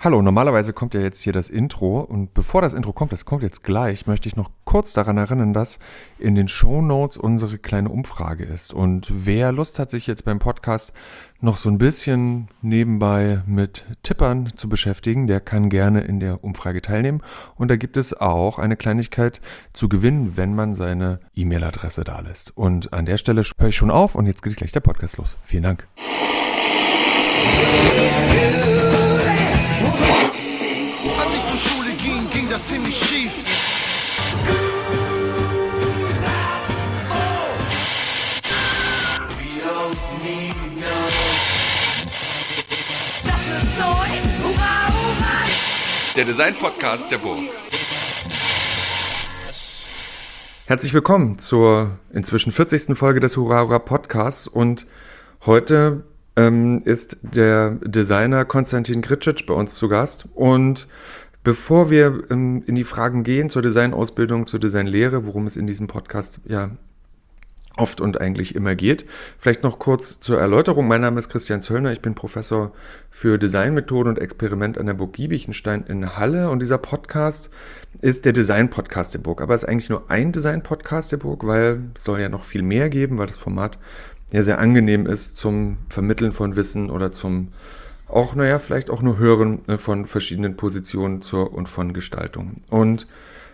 Hallo, normalerweise kommt ja jetzt hier das Intro und bevor das Intro kommt, das kommt jetzt gleich, möchte ich noch kurz daran erinnern, dass in den Shownotes unsere kleine Umfrage ist. Und wer Lust hat, sich jetzt beim Podcast noch so ein bisschen nebenbei mit Tippern zu beschäftigen, der kann gerne in der Umfrage teilnehmen. Und da gibt es auch eine Kleinigkeit zu gewinnen, wenn man seine E-Mail-Adresse da lässt. Und an der Stelle höre ich schon auf und jetzt geht gleich der Podcast los. Vielen Dank. Als ich zur Schule ging, ging das ziemlich schief. Der Design-Podcast der Burg. Herzlich willkommen zur inzwischen 40. Folge des Hurra Hurra Podcasts und heute ist der Designer Konstantin Gricic bei uns zu Gast. Und bevor wir in die Fragen gehen zur Designausbildung, zur Designlehre, worum es in diesem Podcast ja oft und eigentlich immer geht, vielleicht noch kurz zur Erläuterung. Mein Name ist Christian Zöllner, ich bin Professor für Designmethode und Experiment an der Burg Giebichenstein in Halle und dieser Podcast ist der Design-Podcast der Burg. Aber es ist eigentlich nur ein Design-Podcast der Burg, weil es soll ja noch viel mehr geben, weil das Format ja sehr angenehm ist zum Vermitteln von Wissen oder zum auch, vielleicht auch nur Hören von verschiedenen Positionen und von Gestaltung. Und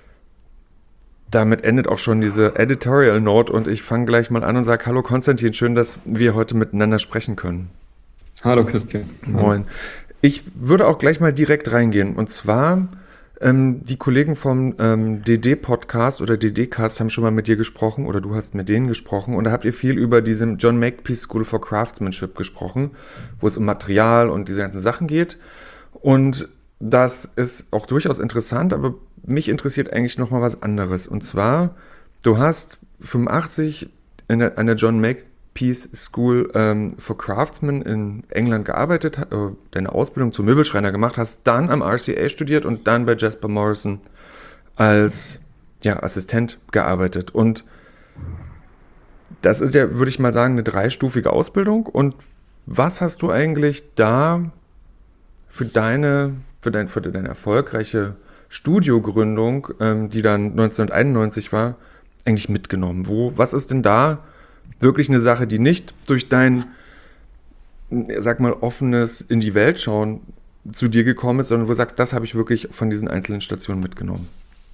damit endet auch schon diese Editorial Note und ich fange gleich mal an und sage, hallo Konstantin, schön, dass wir heute miteinander sprechen können. Hallo Christian. Moin. Ich würde auch gleich mal direkt reingehen und zwar die Kollegen vom DD-Podcast oder DD-Cast haben schon mal mit dir gesprochen oder du hast mit denen gesprochen und da habt ihr viel über diese John Makepeace School for Craftsmanship gesprochen, wo es um Material und diese ganzen Sachen geht und das ist auch durchaus interessant, aber mich interessiert eigentlich nochmal was anderes und zwar, du hast 85 an der John Makepeace School for Craftsmen in England gearbeitet, deine Ausbildung zum Möbelschreiner gemacht, hast dann am RCA studiert und dann bei Jasper Morrison als Assistent gearbeitet. Und das ist ja, würde ich mal sagen, eine dreistufige Ausbildung. Und was hast du eigentlich da für deine erfolgreiche Studiogründung, die dann 1991 war, eigentlich mitgenommen? Was ist denn da wirklich eine Sache, die nicht durch dein, sag mal, offenes in die Welt schauen zu dir gekommen ist, sondern wo du sagst, das habe ich wirklich von diesen einzelnen Stationen mitgenommen?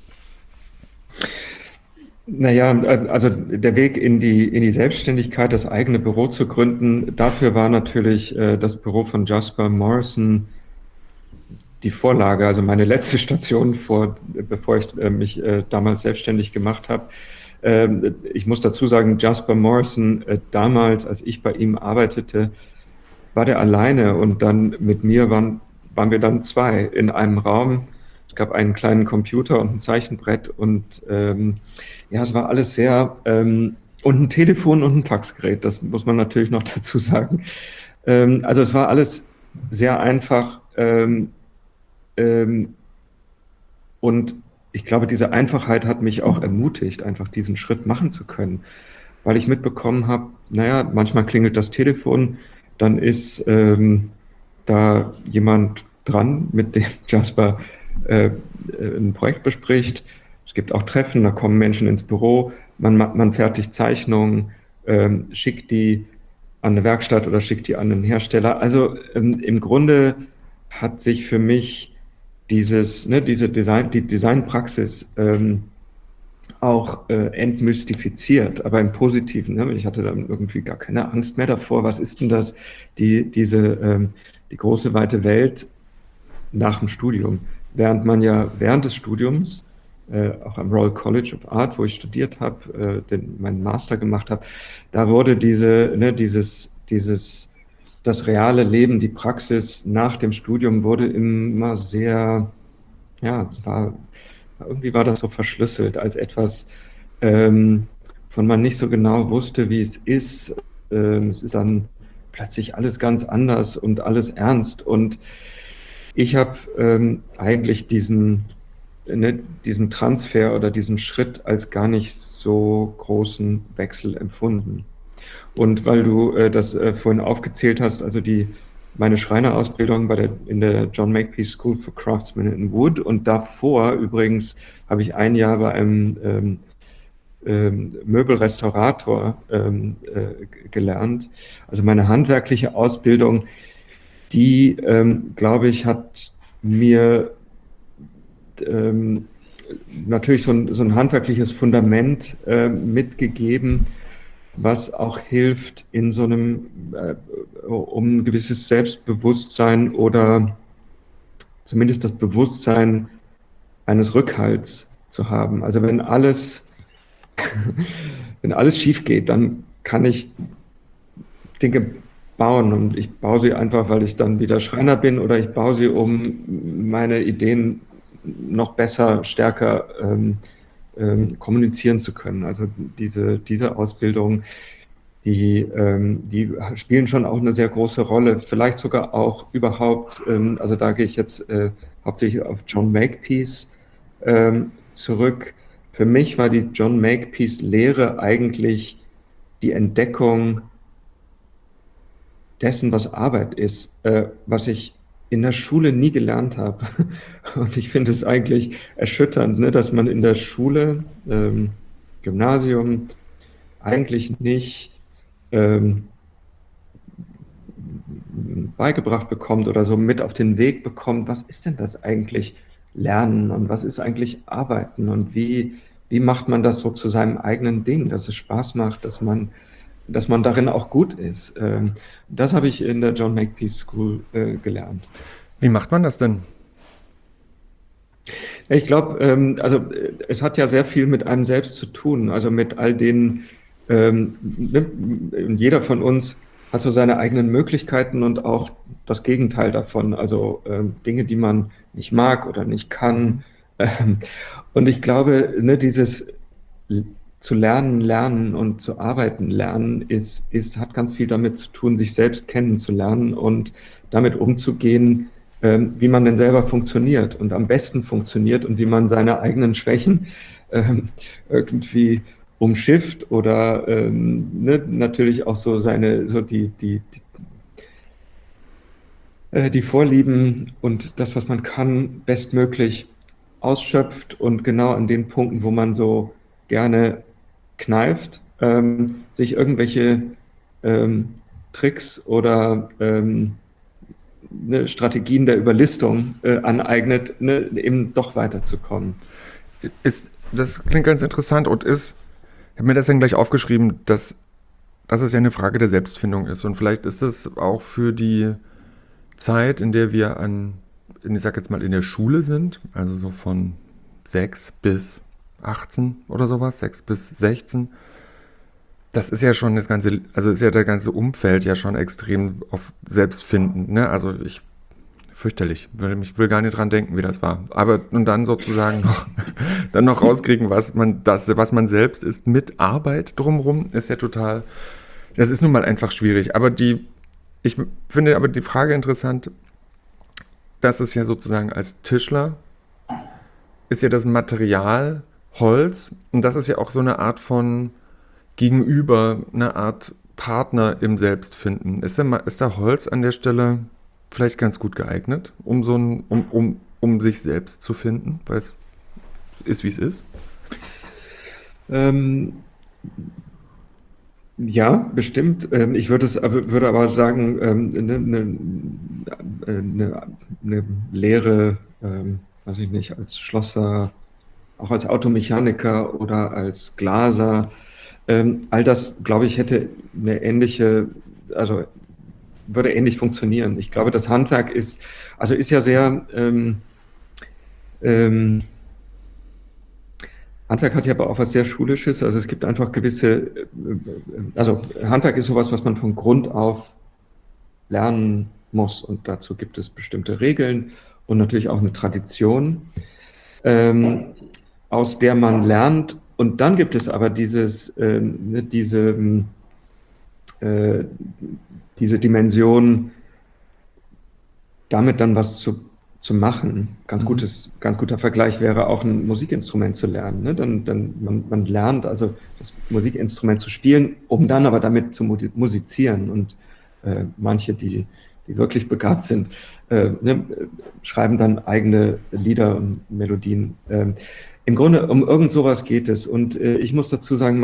Naja, also der Weg in die Selbstständigkeit, das eigene Büro zu gründen, dafür war natürlich das Büro von Jasper Morrison die Vorlage, also meine letzte Station, bevor ich mich damals selbstständig gemacht habe. Ich muss dazu sagen, Jasper Morrison, damals, als ich bei ihm arbeitete, war der alleine und dann mit mir waren wir dann zwei in einem Raum. Es gab einen kleinen Computer und ein Zeichenbrett und es war alles sehr, und ein Telefon und ein Faxgerät, das muss man natürlich noch dazu sagen. Also es war alles sehr einfach und ich glaube, diese Einfachheit hat mich auch ermutigt, einfach diesen Schritt machen zu können, weil ich mitbekommen habe, manchmal klingelt das Telefon, dann ist da jemand dran, mit dem Jasper ein Projekt bespricht. Es gibt auch Treffen, da kommen Menschen ins Büro, man fertigt Zeichnungen, schickt die an eine Werkstatt oder schickt die an einen Hersteller. Also im Grunde hat sich für mich die Designpraxis auch entmystifiziert, aber im Positiven. Ich hatte dann irgendwie gar keine Angst mehr davor. Was ist denn das, die große, weite Welt nach dem Studium? Während man ja während des Studiums, auch am Royal College of Art, wo ich studiert habe, meinen Master gemacht habe, da wurde das reale Leben, die Praxis nach dem Studium wurde immer sehr, irgendwie war das so verschlüsselt als etwas, von man nicht so genau wusste, wie es ist. Es ist dann plötzlich alles ganz anders und alles ernst. Und ich habe eigentlich diesen Transfer oder diesen Schritt als gar nicht so großen Wechsel empfunden. Und weil du das vorhin aufgezählt hast, also die meine Schreinerausbildung in der John Makepeace School for Craftsmen in Wood, und davor übrigens habe ich ein Jahr bei einem Möbelrestaurator gelernt. Also meine handwerkliche Ausbildung, die, glaube ich, hat mir natürlich so ein handwerkliches Fundament mitgegeben, was auch hilft in so einem, um ein gewisses Selbstbewusstsein oder zumindest das Bewusstsein eines Rückhalts zu haben. Also wenn alles schief geht, dann kann ich Dinge bauen, und ich baue sie einfach, weil ich dann wieder Schreiner bin, oder ich baue sie, um meine Ideen noch besser, stärker kommunizieren zu können. Also diese Ausbildung, die spielen schon auch eine sehr große Rolle, vielleicht sogar auch überhaupt, also da gehe ich jetzt hauptsächlich auf John Makepeace zurück. Für mich war die John Makepeace-Lehre eigentlich die Entdeckung dessen, was Arbeit ist, was ich in der Schule nie gelernt habe. Und ich finde es eigentlich erschütternd, ne, dass man in der Schule, Gymnasium, eigentlich nicht beigebracht bekommt oder so mit auf den Weg bekommt, was ist denn das eigentlich Lernen und was ist eigentlich Arbeiten und wie macht man das so zu seinem eigenen Ding, dass es Spaß macht, dass man darin auch gut ist. Das habe ich in der John Makepeace School gelernt. Wie macht man das denn? Ich glaube, also es hat ja sehr viel mit einem selbst zu tun, also mit all den, ne, jeder von uns hat so seine eigenen Möglichkeiten und auch das Gegenteil davon, also Dinge, die man nicht mag oder nicht kann. Und ich glaube, ne, dieses zu lernen und zu arbeiten lernen, hat ganz viel damit zu tun, sich selbst kennenzulernen und damit umzugehen, wie man denn selber funktioniert und am besten funktioniert und wie man seine eigenen Schwächen irgendwie umschifft oder ne, natürlich auch so die Vorlieben und das, was man kann, bestmöglich ausschöpft und genau an den Punkten, wo man so gerne kneift, sich irgendwelche Tricks oder ne, Strategien der Überlistung aneignet, ne, eben doch weiterzukommen. Das klingt ganz interessant und ich habe mir das dann gleich aufgeschrieben, dass es ja eine Frage der Selbstfindung ist. Und vielleicht ist es auch für die Zeit, in der wir ich sag jetzt mal, in der Schule sind, also so von 6 bis 18 oder sowas, 6 bis 16, das ist ja schon ist ja das ganze Umfeld ja schon extrem auf Selbstfinden, ne? Also fürchterlich, will gar nicht dran denken, wie das war. Aber und dann sozusagen noch rauskriegen, was man selbst ist mit Arbeit drumherum, ist ja das ist nun mal einfach schwierig. Aber ich finde aber die Frage interessant, dass es ja sozusagen als Tischler ist ja das Material Holz und das ist ja auch so eine Art von Gegenüber, eine Art Partner im Selbstfinden. Ist da Holz an der Stelle vielleicht ganz gut geeignet, um sich selbst zu finden, weil es ist, wie es ist? Ja, bestimmt. Ich würde aber sagen, eine Lehre, weiß ich nicht, als Schlosser, auch als Automechaniker oder als Glaser, all das, glaube ich, hätte würde ähnlich funktionieren. Ich glaube, das Handwerk ist ja sehr, Handwerk hat ja aber auch was sehr Schulisches, also es gibt einfach also Handwerk ist sowas, was man von Grund auf lernen muss und dazu gibt es bestimmte Regeln und natürlich auch eine Tradition, aus der man lernt, und dann gibt es aber diese Dimension, damit dann was zu machen. Ganz guter Vergleich wäre auch ein Musikinstrument zu lernen. Ne? Man lernt also das Musikinstrument zu spielen, um dann aber damit zu musizieren. Und manche, die die wirklich begabt sind, schreiben dann eigene Lieder und Melodien. Im Grunde um irgend sowas geht es. Und ich muss dazu sagen,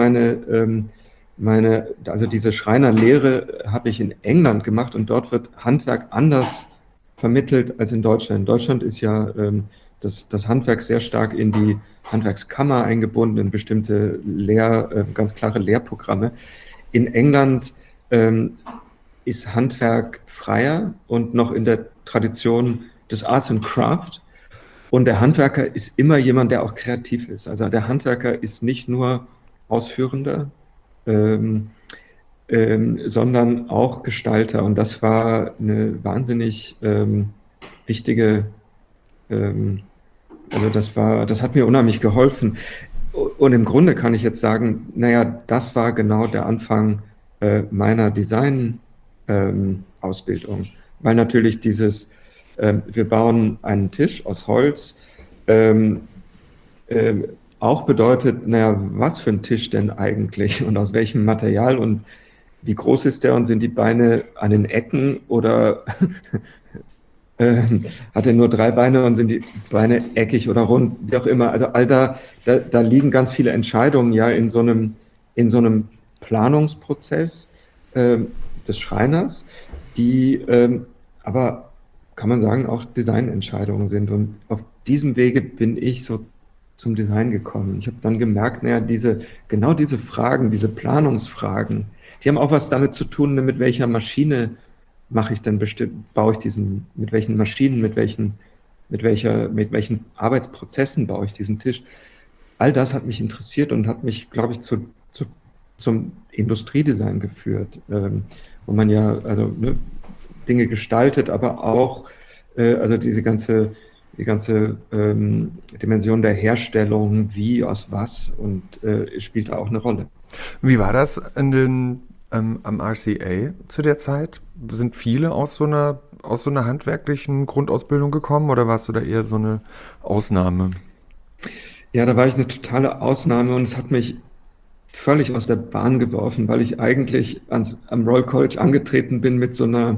also diese Schreinerlehre habe ich in England gemacht und dort wird Handwerk anders vermittelt als in Deutschland. In Deutschland ist ja das Handwerk sehr stark in die Handwerkskammer eingebunden, in bestimmte ganz klare Lehrprogramme. In England ist Handwerk freier und noch in der Tradition des Arts and Craft. Und der Handwerker ist immer jemand, der auch kreativ ist. Also der Handwerker ist nicht nur Ausführender, sondern auch Gestalter. Und das war eine wahnsinnig wichtige, also das hat mir unheimlich geholfen. Und im Grunde kann ich jetzt sagen, naja, das war genau der Anfang meiner Design-Ausbildung. Weil natürlich wir bauen einen Tisch aus Holz, auch bedeutet, naja, was für ein Tisch denn eigentlich und aus welchem Material und wie groß ist der und sind die Beine an den Ecken oder hat er nur 3 Beine und sind die Beine eckig oder rund, wie auch immer. Also da liegen ganz viele Entscheidungen ja in so einem Planungsprozess des Schreiners, die aber, kann man sagen, auch Designentscheidungen sind. Und auf diesem Wege bin ich so zum Design gekommen. Ich habe dann gemerkt, naja, genau diese Fragen, diese Planungsfragen, die haben auch was damit zu tun, mit welcher Maschine baue ich mit welchen Maschinen, mit welchen Arbeitsprozessen baue ich diesen Tisch. All das hat mich interessiert und hat mich, glaube ich, zum Industriedesign geführt, wo man ja also Dinge gestaltet, aber auch also die ganze Dimension der Herstellung, wie, aus was, und spielt da auch eine Rolle. Wie war das am RCA zu der Zeit? Sind viele aus so einer handwerklichen Grundausbildung gekommen oder warst du da eher so eine Ausnahme? Ja, da war ich eine totale Ausnahme und es hat mich völlig aus der Bahn geworfen, weil ich eigentlich am Royal College angetreten bin mit so einer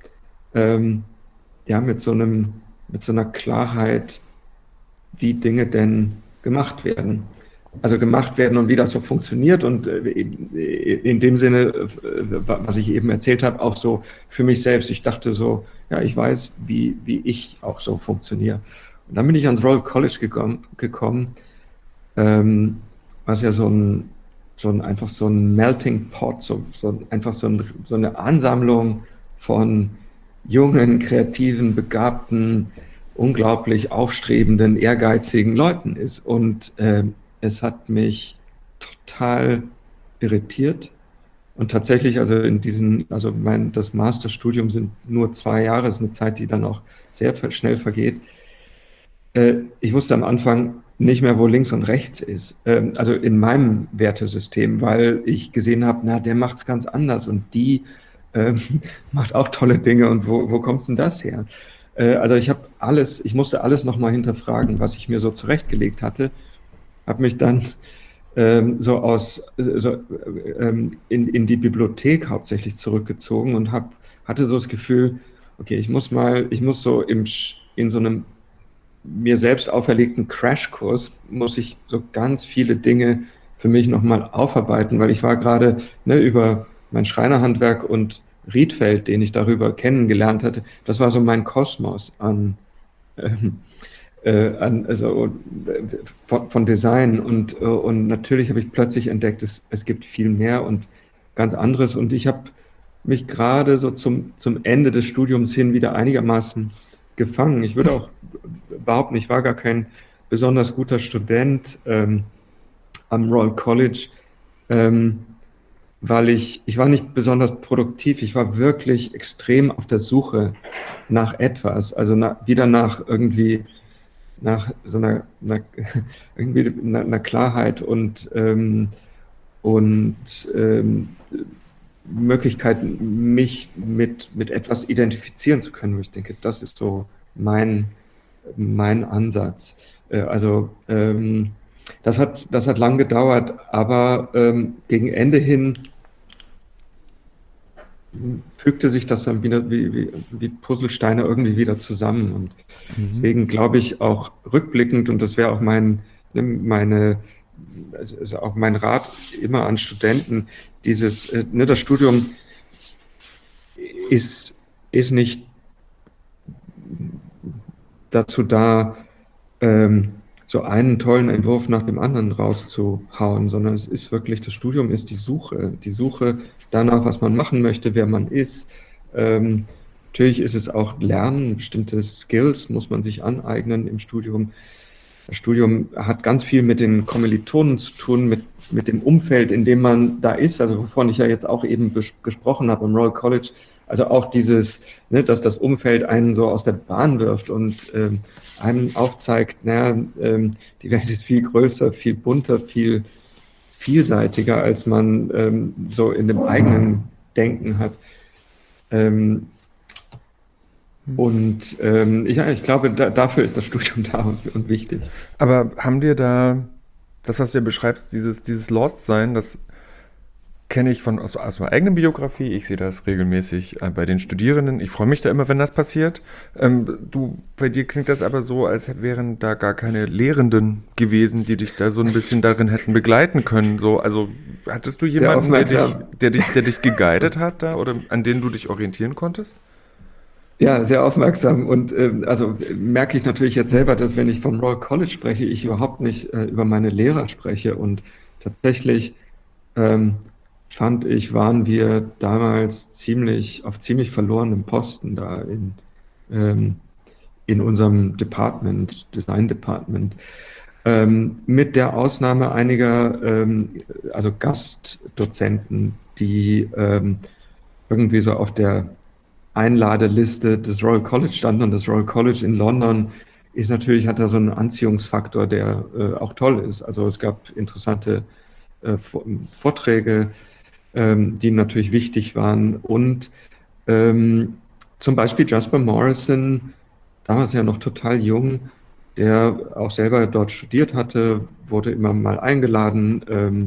mit so einer Klarheit, wie Dinge denn gemacht werden. Also gemacht werden und wie das so funktioniert und in dem Sinne, was ich eben erzählt habe, auch so für mich selbst. Ich dachte so, ja, ich weiß, wie ich auch so funktioniere. Und dann bin ich ans Royal College gekommen, was ja einfach so ein Melting Pot, einfach so eine Ansammlung von jungen, kreativen, begabten, unglaublich aufstrebenden, ehrgeizigen Leuten ist. Und es hat mich total irritiert. Und tatsächlich, also das Masterstudium sind nur 2 Jahre, ist eine Zeit, die dann auch sehr schnell vergeht. Ich wusste am Anfang nicht mehr, wo links und rechts ist. Also in meinem Wertesystem, weil ich gesehen habe, na, der macht es ganz anders und die macht auch tolle Dinge und wo kommt denn das her? Also ich musste alles nochmal hinterfragen, was ich mir so zurechtgelegt hatte, habe mich dann in die Bibliothek hauptsächlich zurückgezogen und hatte so das Gefühl, okay, ich muss so in so einem mir selbst auferlegten Crashkurs, muss ich so ganz viele Dinge für mich nochmal aufarbeiten, weil ich war gerade über mein Schreinerhandwerk und Rietveld, den ich darüber kennengelernt hatte, das war so mein Kosmos von Design und natürlich habe ich plötzlich entdeckt, es gibt viel mehr und ganz anderes und ich habe mich gerade so zum Ende des Studiums hin wieder einigermaßen gefangen. Ich würde auch behaupten, ich war gar kein besonders guter Student am Royal College, weil ich war nicht besonders produktiv. Ich war wirklich extrem auf der Suche nach etwas, also wieder nach so einer Klarheit und Möglichkeit, mich mit etwas identifizieren zu können. Ich denke, das ist so mein Ansatz. Das hat lang gedauert, aber gegen Ende hin fügte sich das dann wieder wie Puzzlesteine irgendwie wieder zusammen. Und deswegen glaube ich auch rückblickend, und das wäre auch also auch mein Rat immer an Studenten, das Studium ist nicht dazu da, so einen tollen Entwurf nach dem anderen rauszuhauen, sondern es ist wirklich, das Studium ist die Suche danach, was man machen möchte, wer man ist. Natürlich ist es auch Lernen, bestimmte Skills muss man sich aneignen im Studium. Das Studium hat ganz viel mit den Kommilitonen zu tun, mit dem Umfeld, in dem man da ist, also wovon ich ja jetzt auch eben gesprochen habe am Royal College. Also auch dieses, dass das Umfeld einen so aus der Bahn wirft und einem aufzeigt, die Welt ist viel größer, viel bunter, viel vielseitiger, als man so in dem eigenen Denken hat. Ich glaube, dafür ist das Studium da und wichtig. Aber haben dir da, das, was du ja beschreibst, dieses Lost-Sein, das kenne ich aus meiner eigenen Biografie. Ich sehe das regelmäßig bei den Studierenden. Ich freue mich da immer, wenn das passiert. Bei dir klingt das aber so, als wären da gar keine Lehrenden gewesen, die dich da so ein bisschen darin hätten begleiten können. So, also hattest du jemanden, der dich geguidet hat da oder an den du dich orientieren konntest? Ja, sehr aufmerksam. Und also merke ich natürlich jetzt selber, dass wenn ich vom Royal College spreche, ich überhaupt nicht über meine Lehrer spreche. Und tatsächlich fand ich, waren wir damals auf ziemlich verlorenem Posten da in unserem Design Department. Mit der Ausnahme einiger also Gastdozenten, die irgendwie so auf der Einladeliste des Royal College standen. Und das Royal College in London hat da so einen Anziehungsfaktor, der auch toll ist. Also es gab interessante Vorträge, die natürlich wichtig waren. Und zum Beispiel Jasper Morrison, damals ja noch total jung, der auch selber dort studiert hatte, wurde immer mal eingeladen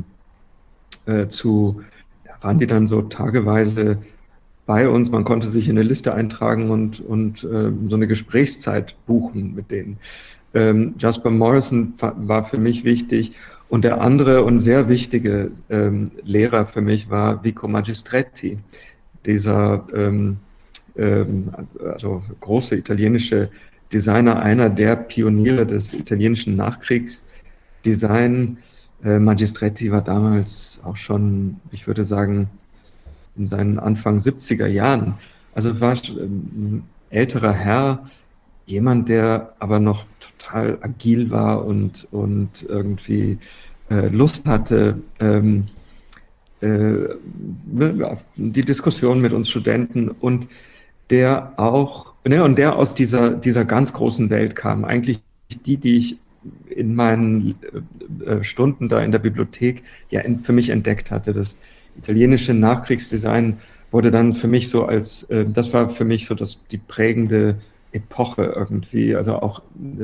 waren die dann so tageweise bei uns. Man konnte sich in eine Liste eintragen und so eine Gesprächszeit buchen mit denen. Jasper Morrison war für mich wichtig. Und der andere und sehr wichtige Lehrer für mich war Vico Magistretti, dieser also große italienische Designer, einer der Pioniere des italienischen Nachkriegsdesign. Magistretti war damals auch schon, ich würde sagen, in seinen Anfang 70er Jahren. Also war ein älterer Herr, jemand, der aber noch total agil war und irgendwie Lust hatte, die Diskussion mit uns Studenten und der auch, und der aus dieser ganz großen Welt kam. Eigentlich die ich in meinen Stunden da in der Bibliothek ja für mich entdeckt hatte. Das italienische Nachkriegsdesign wurde dann für mich so das war für mich so die prägende Epoche irgendwie, also auch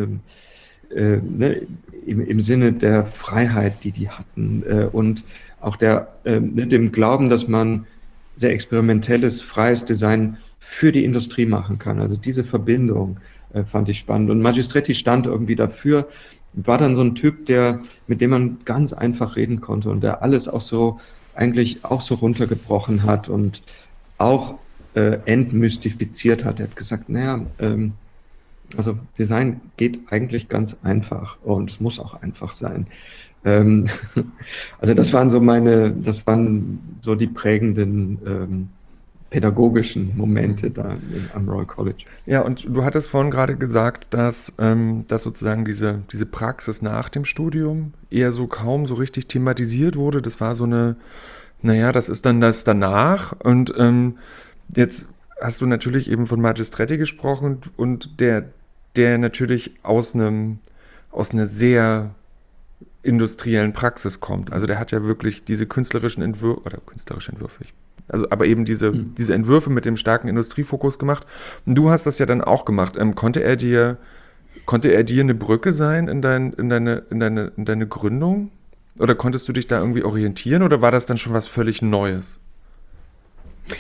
im Sinne der Freiheit, die hatten und auch dem Glauben, dass man sehr experimentelles, freies Design für die Industrie machen kann. Also diese Verbindung fand ich spannend. Und Magistretti stand irgendwie dafür, war dann so ein Typ, mit dem man ganz einfach reden konnte und der alles eigentlich auch so runtergebrochen hat und auch entmystifiziert hat. Er hat gesagt, also Design geht eigentlich ganz einfach und es muss auch einfach sein. Also das waren so die prägenden pädagogischen Momente da am Royal College. Ja, und du hattest vorhin gerade gesagt, dass sozusagen diese Praxis nach dem Studium eher so kaum so richtig thematisiert wurde. Das war so das ist dann das danach. Und jetzt hast du natürlich eben von Magistretti gesprochen und der natürlich aus einer sehr industriellen Praxis kommt. Also der hat ja wirklich diese künstlerische Entwürfe, aber eben diese Entwürfe mit dem starken Industriefokus gemacht. Und du hast das ja dann auch gemacht. Konnte er dir eine Brücke sein in deine Gründung? Oder konntest du dich da irgendwie orientieren? Oder war das dann schon was völlig Neues?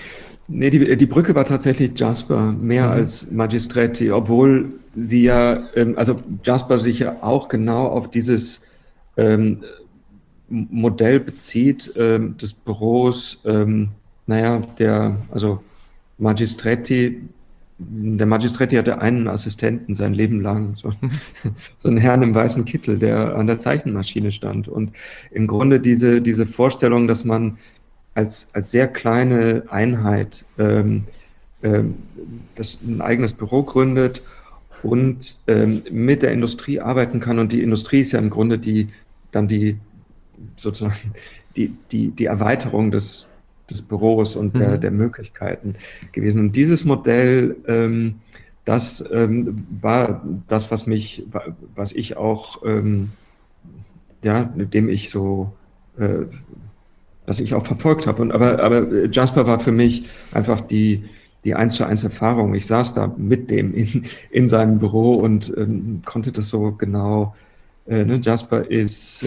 Nee, die Brücke war tatsächlich Jasper, mehr Mhm. als Magistretti, obwohl sie ja, also Jasper sich ja auch genau auf dieses ähm, Modell bezieht, des Büros, naja, also Magistretti, der Magistretti hatte einen Assistenten sein Leben lang, so, Mhm. so einen Herrn im weißen Kittel, der an der Zeichenmaschine stand. Und im Grunde diese Vorstellung, dass man als sehr kleine Einheit ähm, das ein eigenes Büro gründet und mit der Industrie arbeiten kann. Und die Industrie ist ja im Grunde dann die sozusagen die Erweiterung des Büros und Mhm. der Möglichkeiten gewesen. Und dieses Modell, das war das, was ich auch, ja, mit dem ich so, äh, was ich auch verfolgt habe. Aber Jasper war für mich einfach die 1:1 Erfahrung. Ich saß da mit dem in seinem Büro und konnte das so genau. Ne? Jasper ist,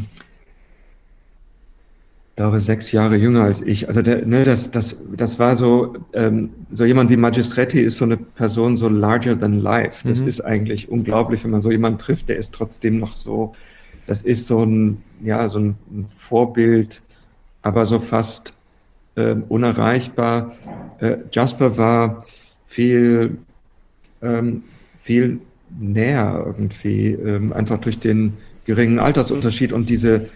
glaube, 6 Jahre jünger als ich. Also das war so, so jemand wie Magistretti ist so eine Person so larger than life. Das Mhm. ist eigentlich unglaublich, wenn man so jemanden trifft, der ist trotzdem noch so, das ist so ja, so ein Vorbild, aber so fast unerreichbar. Jasper war viel, viel näher irgendwie, einfach durch den geringen Altersunterschied und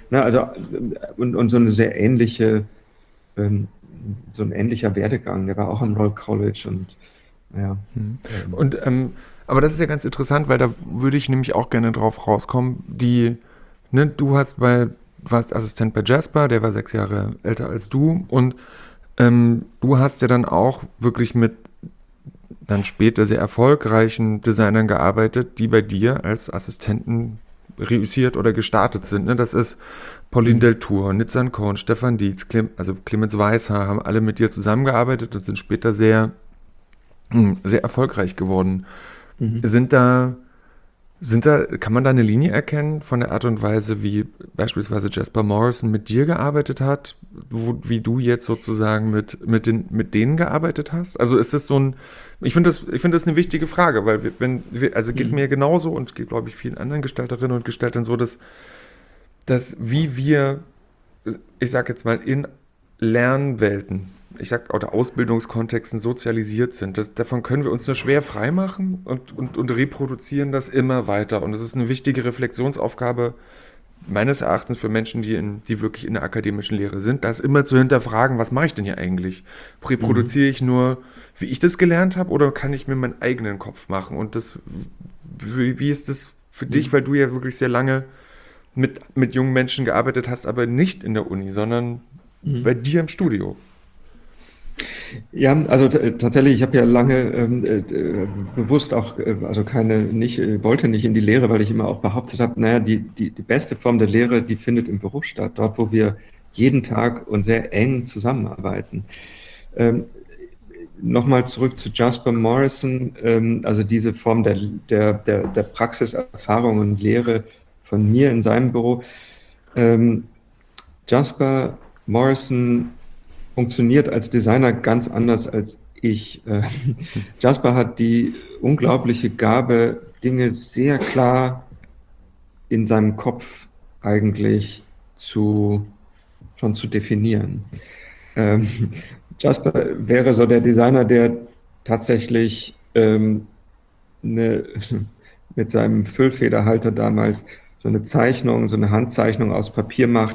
und so eine sehr ähnliche, ähm, so ein ähnlicher Werdegang. Der war auch am Royal College und naja. Mhm. Ähm, Und, aber das ist ja ganz interessant, weil da würde ich nämlich auch gerne drauf rauskommen. Ne, warst Assistent bei Jasper, der war 6 Jahre älter als du und du hast ja dann auch wirklich mit dann später sehr erfolgreichen Designern gearbeitet, die bei dir als Assistenten reüssiert oder gestartet sind. Ne? Das ist Pauline mhm. Deltour, Nitzan Cohn, Stefan Dietz, also Clemens Weißhaar haben alle mit dir zusammengearbeitet und sind später sehr erfolgreich geworden. Mhm. Sind da, kann man da eine Linie erkennen von der Art und Weise, wie beispielsweise Jasper Morrison mit dir gearbeitet hat, wie du jetzt sozusagen mit denen gearbeitet hast? Also ist es so ein, ich finde das eine wichtige Frage, weil also geht Mhm. mir genauso und geht, glaube ich, vielen anderen Gestalterinnen und Gestaltern so, dass wie wir, ich sag jetzt mal, in Lernwelten, oder Ausbildungskontexten sozialisiert sind. Davon können wir uns nur schwer freimachen und reproduzieren das immer weiter. Und es ist eine wichtige Reflexionsaufgabe meines Erachtens für Menschen, die wirklich in der akademischen Lehre sind, das immer zu hinterfragen, was mache ich denn hier eigentlich? Mhm. Reproduziere ich nur, wie ich das gelernt habe, oder kann ich mir meinen eigenen Kopf machen? Und wie ist das für dich, Mhm. weil du ja wirklich sehr lange mit jungen Menschen gearbeitet hast, aber nicht in der Uni, sondern bei Mhm. dir im Studio. Ja, also tatsächlich, ich habe ja lange bewusst auch, also wollte nicht in die Lehre, weil ich immer auch behauptet habe, naja, die beste Form der Lehre, die findet im Beruf statt, dort, wo wir jeden Tag und sehr eng zusammenarbeiten. Ähm, Nochmal zurück zu Jasper Morrison, also diese Form der Praxiserfahrung und Lehre von mir in seinem Büro. Ähm, Jasper Morrison funktioniert als Designer ganz anders als ich. Jasper hat die unglaubliche Gabe, Dinge sehr klar in seinem Kopf eigentlich schon zu definieren. Ähm, Jasper wäre so der Designer, der tatsächlich eine, mit seinem Füllfederhalter damals so eine Zeichnung, so eine Handzeichnung aus Papier macht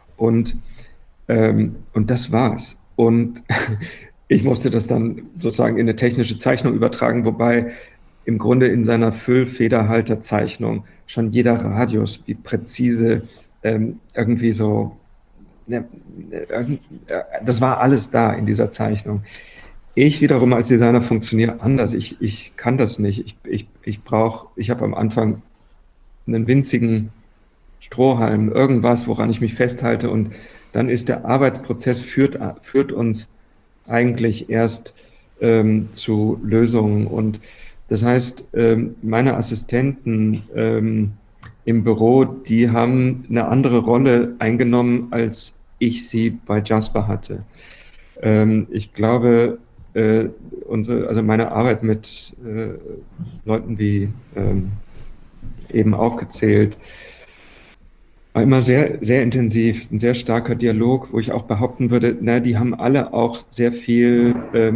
und das war's. Und ich musste das dann sozusagen in eine technische Zeichnung übertragen, wobei im Grunde in seiner Füllfederhalterzeichnung schon jeder Radius, wie präzise irgendwie so, ne, das war alles da in dieser Zeichnung. Ich wiederum als Designer funktioniere anders. Ich kann das nicht. Ich habe am Anfang einen winzigen Strohhalm, irgendwas, woran ich mich festhalte. Und dann ist der Arbeitsprozess führt uns eigentlich erst zu Lösungen. Und das heißt, meine Assistenten im Büro, die haben eine andere Rolle eingenommen, als ich sie bei Jasper hatte. Ich glaube, also meine Arbeit mit Leuten wie eben aufgezählt, war immer sehr, sehr intensiv, ein sehr starker Dialog, wo ich auch behaupten würde, die haben alle auch sehr viel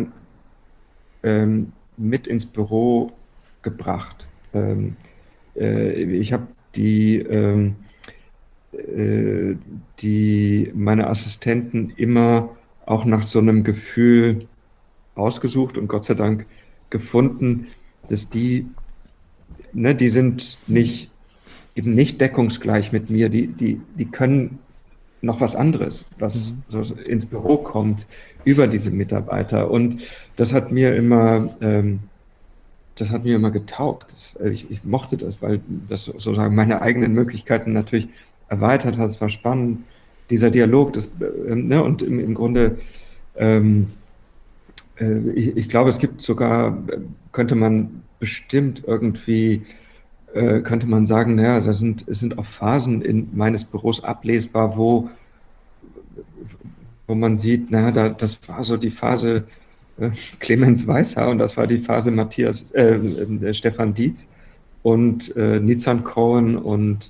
mit ins Büro gebracht. Ich habe meine Assistenten immer auch nach so einem Gefühl ausgesucht und Gott sei Dank gefunden, dass die sind eben nicht deckungsgleich mit mir, die können noch was anderes, was so ins Büro kommt über diese Mitarbeiter. Und das hat mir immer getaugt. Ich mochte das, weil das sozusagen meine eigenen Möglichkeiten natürlich erweitert hat. Es war spannend, dieser Dialog. Und im Grunde, ich glaube, es gibt sogar, könnte man bestimmt irgendwie, könnte man sagen, es sind auch Phasen meines Büros ablesbar, wo man sieht, das war so die Phase Clemens Weishaar und das war die Phase Stefan Dietz und Nitzan Cohen und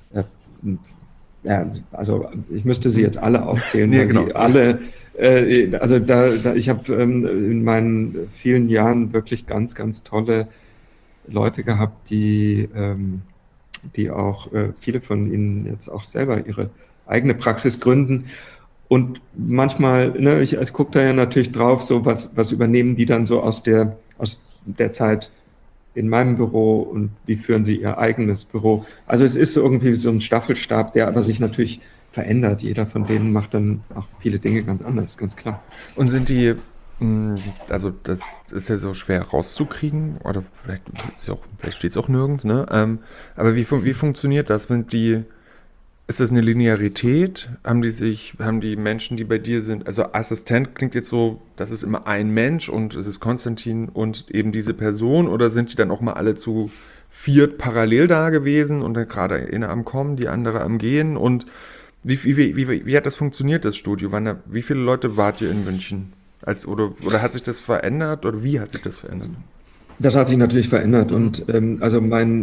also ich müsste sie jetzt alle aufzählen, Nee, weil genau. die alle, ich habe in meinen vielen Jahren wirklich ganz, ganz tolle Leute gehabt, die auch viele von ihnen jetzt auch selber ihre eigene Praxis gründen. Und manchmal, ich gucke da ja natürlich drauf, so was übernehmen die dann so aus der Zeit in meinem Büro und wie führen sie ihr eigenes Büro. Also es ist irgendwie so ein Staffelstab, der aber sich natürlich verändert. Jeder von denen macht dann auch viele Dinge ganz anders, ganz klar. Und sind also das ist ja so schwer rauszukriegen, oder vielleicht steht es auch nirgends, ne? Aber wie funktioniert das? Ist das eine Linearität? Haben die Menschen, die bei dir sind, also Assistent klingt jetzt so, das ist immer ein Mensch und es ist Konstantin und eben diese Person, oder sind die dann auch mal alle zu 4 parallel da gewesen und dann gerade eine am Kommen, die andere am Gehen? Und wie hat das funktioniert, das Studio? Wie viele Leute wart ihr in München? Oder hat sich das verändert oder wie hat sich das verändert? Das hat sich natürlich verändert und also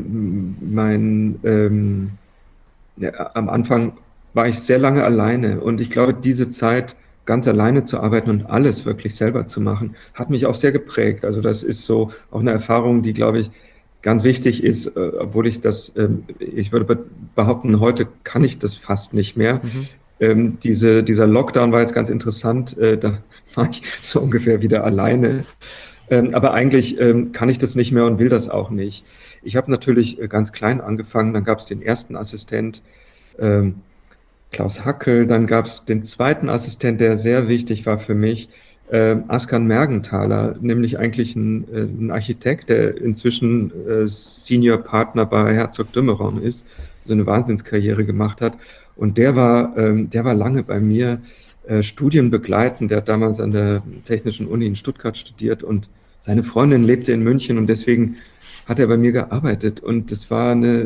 am Anfang war ich sehr lange alleine und ich glaube, diese Zeit, ganz alleine zu arbeiten und alles wirklich selber zu machen, hat mich auch sehr geprägt. Also das ist so auch eine Erfahrung, die, glaube ich, ganz wichtig ist, obwohl ich würde behaupten, heute kann ich das fast nicht mehr. Dieser Lockdown war jetzt ganz interessant, da war ich so ungefähr wieder alleine. Aber eigentlich kann ich das nicht mehr und will das auch nicht. Ich habe natürlich ganz klein angefangen, dann gab es den ersten Assistent, Klaus Hackel, dann gab es den zweiten Assistent, der sehr wichtig war für mich, Askan Mergenthaler, nämlich eigentlich ein Architekt, der inzwischen Senior Partner bei Herzog de Meuron ist, so eine Wahnsinnskarriere gemacht hat. Und der war lange bei mir studienbegleitend, der hat damals an der Technischen Uni in Stuttgart studiert und seine Freundin lebte in München und deswegen hat er bei mir gearbeitet. Und das war eine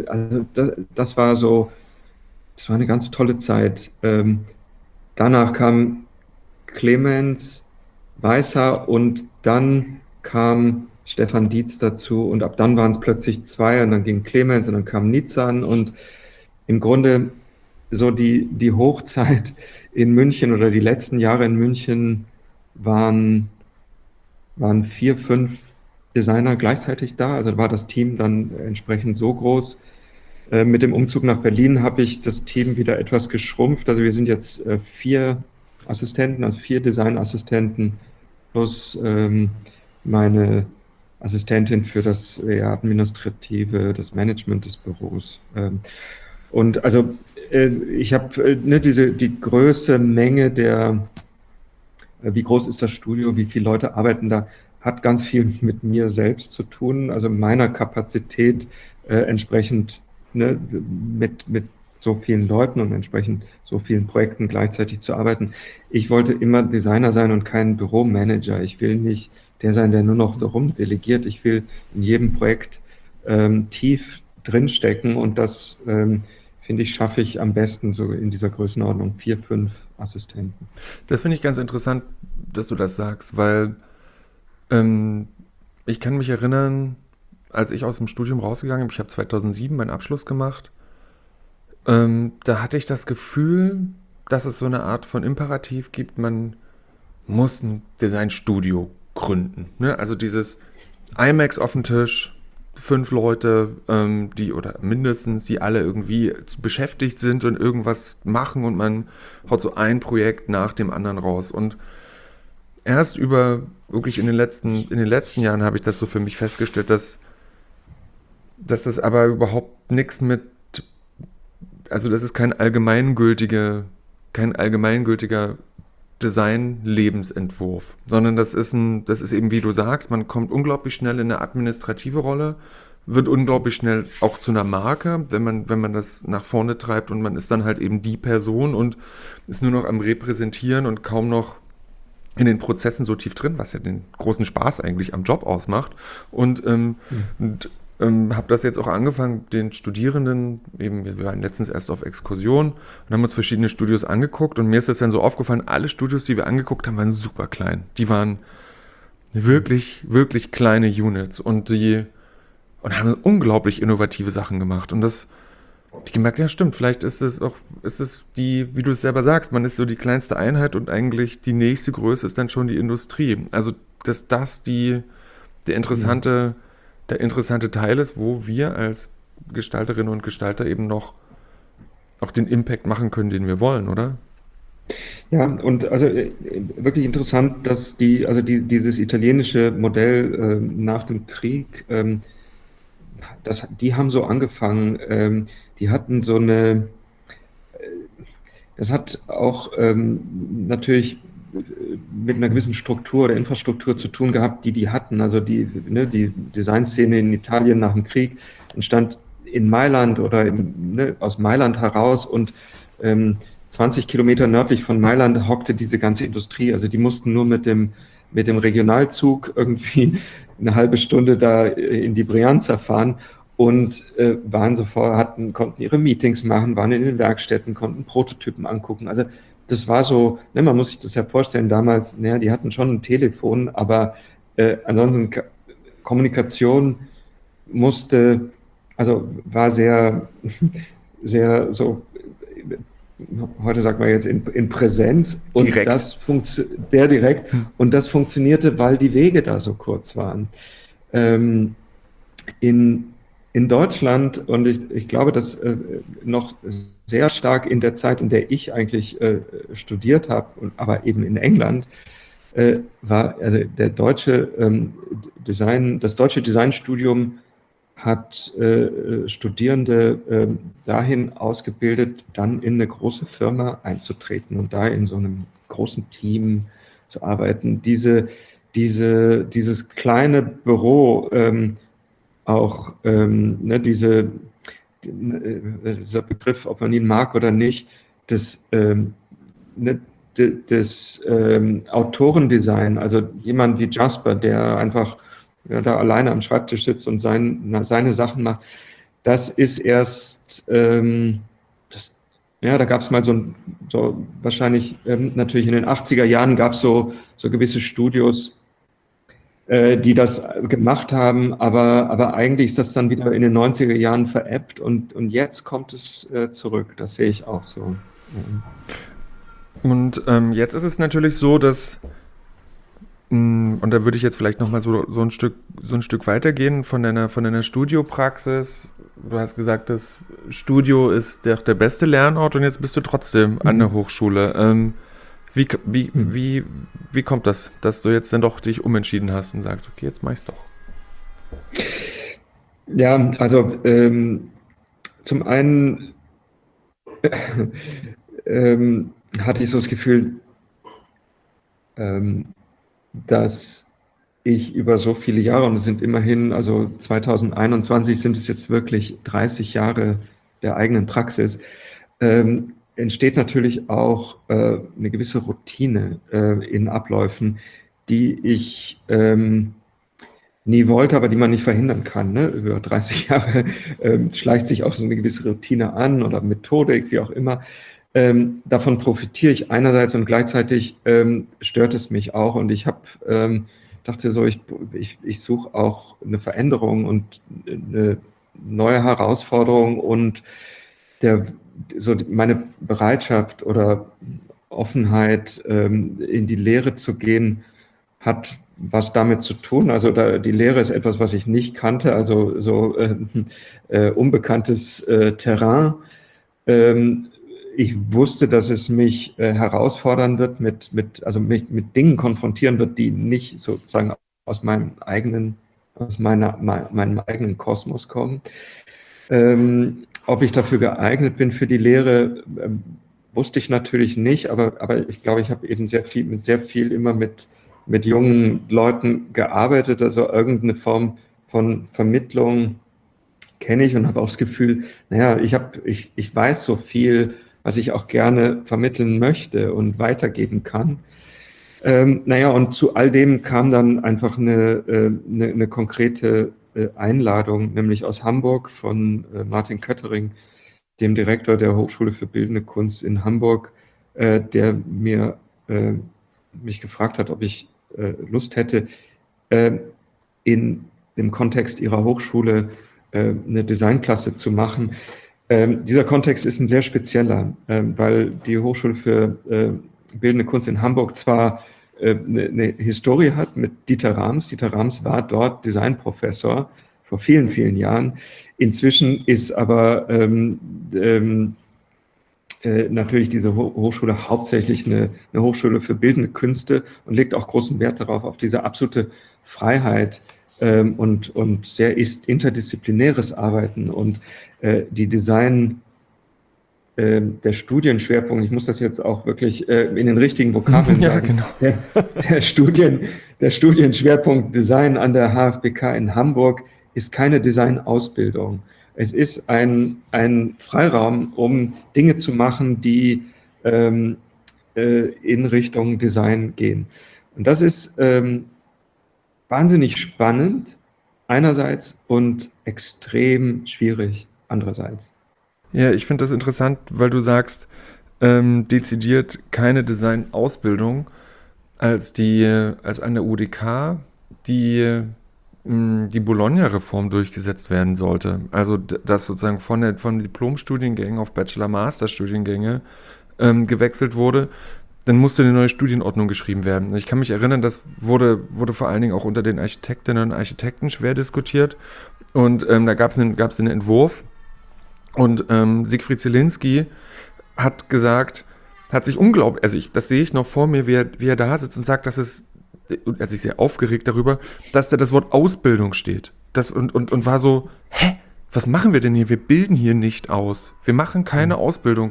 ganz tolle Zeit. Danach kam Clemens Weishaar und dann kam Stefan Dietz dazu und ab dann waren es plötzlich 2 und dann ging Clemens und dann kam Nitzan und im Grunde so die Hochzeit in München oder die letzten Jahre in München waren 4, 5 Designer gleichzeitig da. Also war das Team dann entsprechend so groß. Mit dem Umzug nach Berlin habe ich das Team wieder etwas geschrumpft. Also wir sind jetzt 4 Assistenten, also 4 Designassistenten plus meine Assistentin für das Administrative, das Management des Büros. Und also ich habe die Größe, Menge wie groß ist das Studio, wie viele Leute arbeiten da, hat ganz viel mit mir selbst zu tun, also meiner Kapazität entsprechend mit so vielen Leuten und entsprechend so vielen Projekten gleichzeitig zu arbeiten. Ich wollte immer Designer sein und kein Büromanager. Ich will nicht der sein, der nur noch so rumdelegiert. Ich will in jedem Projekt tief drinstecken und das finde ich, schaffe ich am besten so in dieser Größenordnung 4, 5 Assistenten. Das finde ich ganz interessant, dass du das sagst, weil ähm, ich kann mich erinnern, als ich aus dem Studium rausgegangen bin, ich habe 2007 meinen Abschluss gemacht, da hatte ich das Gefühl, dass es so eine Art von Imperativ gibt, man muss ein Designstudio gründen. Ne? Also dieses iMacs auf dem Tisch, 5 Leute, die oder mindestens, die alle irgendwie beschäftigt sind und irgendwas machen und man haut so ein Projekt nach dem anderen raus. Und erst über wirklich in den letzten Jahren habe ich das so für mich festgestellt, dass das aber überhaupt nichts mit, also das ist kein allgemeingültiger Design-Lebensentwurf, sondern das ist eben, wie du sagst, man kommt unglaublich schnell in eine administrative Rolle, wird unglaublich schnell auch zu einer Marke, wenn man das nach vorne treibt und man ist dann halt eben die Person und ist nur noch am Repräsentieren und kaum noch in den Prozessen so tief drin, was ja den großen Spaß eigentlich am Job ausmacht. Und habe das jetzt auch angefangen, den Studierenden, eben, wir waren letztens erst auf Exkursion und haben uns verschiedene Studios angeguckt und mir ist das dann so aufgefallen, alle Studios, die wir angeguckt haben, waren super klein. Die waren wirklich, wirklich kleine Units und haben unglaublich innovative Sachen gemacht. Und das hab ich gemerkt, ja stimmt, vielleicht ist es die, wie du es selber sagst, man ist so die kleinste Einheit und eigentlich die nächste Größe ist dann schon die Industrie. Also, dass das der interessante, der interessante Teil ist, wo wir als Gestalterinnen und Gestalter eben noch auch den Impact machen können, den wir wollen, oder? Ja, und also wirklich interessant, dass dieses italienische Modell nach dem Krieg, die haben so angefangen, die hatten so eine, das hat auch natürlich mit einer gewissen Struktur oder Infrastruktur zu tun gehabt, die hatten. Also die Designszene in Italien nach dem Krieg entstand in Mailand oder aus Mailand heraus und 20 Kilometer nördlich von Mailand hockte diese ganze Industrie. Also die mussten nur mit dem Regionalzug irgendwie eine halbe Stunde da in die Brianza fahren und konnten ihre Meetings machen, waren in den Werkstätten, konnten Prototypen angucken. Also das war so, man muss sich das ja vorstellen, damals, die hatten schon ein Telefon, aber ansonsten Kommunikation war sehr, sehr so, heute sagt man jetzt in Präsenz und Direkt. direkt und das funktionierte, weil die Wege da so kurz waren. In Deutschland und ich glaube, dass noch sehr stark in der Zeit, in der ich eigentlich studiert habe, aber eben in England, war also das deutsche Designstudium hat Studierende dahin ausgebildet, dann in eine große Firma einzutreten und da in so einem großen Team zu arbeiten. Dieses kleine Büro, auch dieser Begriff, ob man ihn mag oder nicht, das Autorendesign, also jemand wie Jasper, der einfach da alleine am Schreibtisch sitzt und seine Sachen macht, das ist erst, da gab es mal so wahrscheinlich natürlich in den 80er Jahren gab es so gewisse Studios, die das gemacht haben, aber eigentlich ist das dann wieder in den 90er Jahren verebbt und jetzt kommt es zurück. Das sehe ich auch so. Und jetzt ist es natürlich so, dass und da würde ich jetzt vielleicht nochmal so ein Stück weitergehen von deiner Studiopraxis. Du hast gesagt, das Studio ist der beste Lernort und jetzt bist du trotzdem an der Hochschule. Wie kommt das, dass du jetzt dann doch dich umentschieden hast und sagst, okay, jetzt mach ich's doch? Ja, also zum einen hatte ich so das Gefühl, dass ich über so viele Jahre, und es sind immerhin, also 2021 sind es jetzt wirklich 30 Jahre der eigenen Praxis, entsteht natürlich auch eine gewisse Routine in Abläufen, die ich nie wollte, aber die man nicht verhindern kann. Ne? Über 30 Jahre schleicht sich auch so eine gewisse Routine an oder Methodik, wie auch immer. Davon profitiere ich einerseits und gleichzeitig stört es mich auch. Und ich dachte so, ich suche auch eine Veränderung und eine neue Herausforderung und meine Bereitschaft oder Offenheit, in die Lehre zu gehen, hat was damit zu tun. Also die Lehre ist etwas, was ich nicht kannte, also so unbekanntes Terrain. Ich wusste, dass es mich herausfordern wird, mich mit Dingen konfrontieren wird, die nicht sozusagen aus meinem eigenen Kosmos kommen. Ob ich dafür geeignet bin für die Lehre, wusste ich natürlich nicht, aber ich glaube, ich habe eben sehr viel immer mit jungen Leuten gearbeitet, also irgendeine Form von Vermittlung kenne ich und habe auch das Gefühl, naja, ich weiß so viel, was ich auch gerne vermitteln möchte und weitergeben kann. Naja, und zu all dem kam dann einfach eine konkrete Einladung, nämlich aus Hamburg von Martin Köttering, dem Direktor der Hochschule für Bildende Kunst in Hamburg, der mich gefragt hat, ob ich Lust hätte, im Kontext ihrer Hochschule eine Designklasse zu machen. Dieser Kontext ist ein sehr spezieller, weil die Hochschule für Bildende Kunst in Hamburg zwar eine Historie hat mit Dieter Rams. Dieter Rams war dort Designprofessor vor vielen, vielen Jahren. Inzwischen ist aber natürlich diese Hochschule hauptsächlich eine Hochschule für bildende Künste und legt auch großen Wert darauf, auf diese absolute Freiheit und sehr interdisziplinäres Arbeiten und die Design, der Studienschwerpunkt, ich muss das jetzt auch wirklich in den richtigen Vokabeln sagen, genau. der Studienschwerpunkt Design an der HFBK in Hamburg ist keine Designausbildung. Es ist ein Freiraum, um Dinge zu machen, die in Richtung Design gehen. Und das ist wahnsinnig spannend einerseits und extrem schwierig andererseits. Ja, ich finde das interessant, weil du sagst, dezidiert keine Design-Ausbildung, als an der UDK die Bologna-Reform durchgesetzt werden sollte. Also dass sozusagen von Diplom-Studiengängen auf Bachelor-Master-Studiengänge gewechselt wurde, dann musste eine neue Studienordnung geschrieben werden. Ich kann mich erinnern, das wurde vor allen Dingen auch unter den Architektinnen und Architekten schwer diskutiert. Und da gab es einen Entwurf. Und Siegfried Zielinski hat sich unglaublich, also das sehe ich noch vor mir, wie er da sitzt und sagt, er ist sich sehr aufgeregt darüber, dass da das Wort Ausbildung steht. Und war so, was machen wir denn hier? Wir bilden hier nicht aus. Wir machen keine Ausbildung.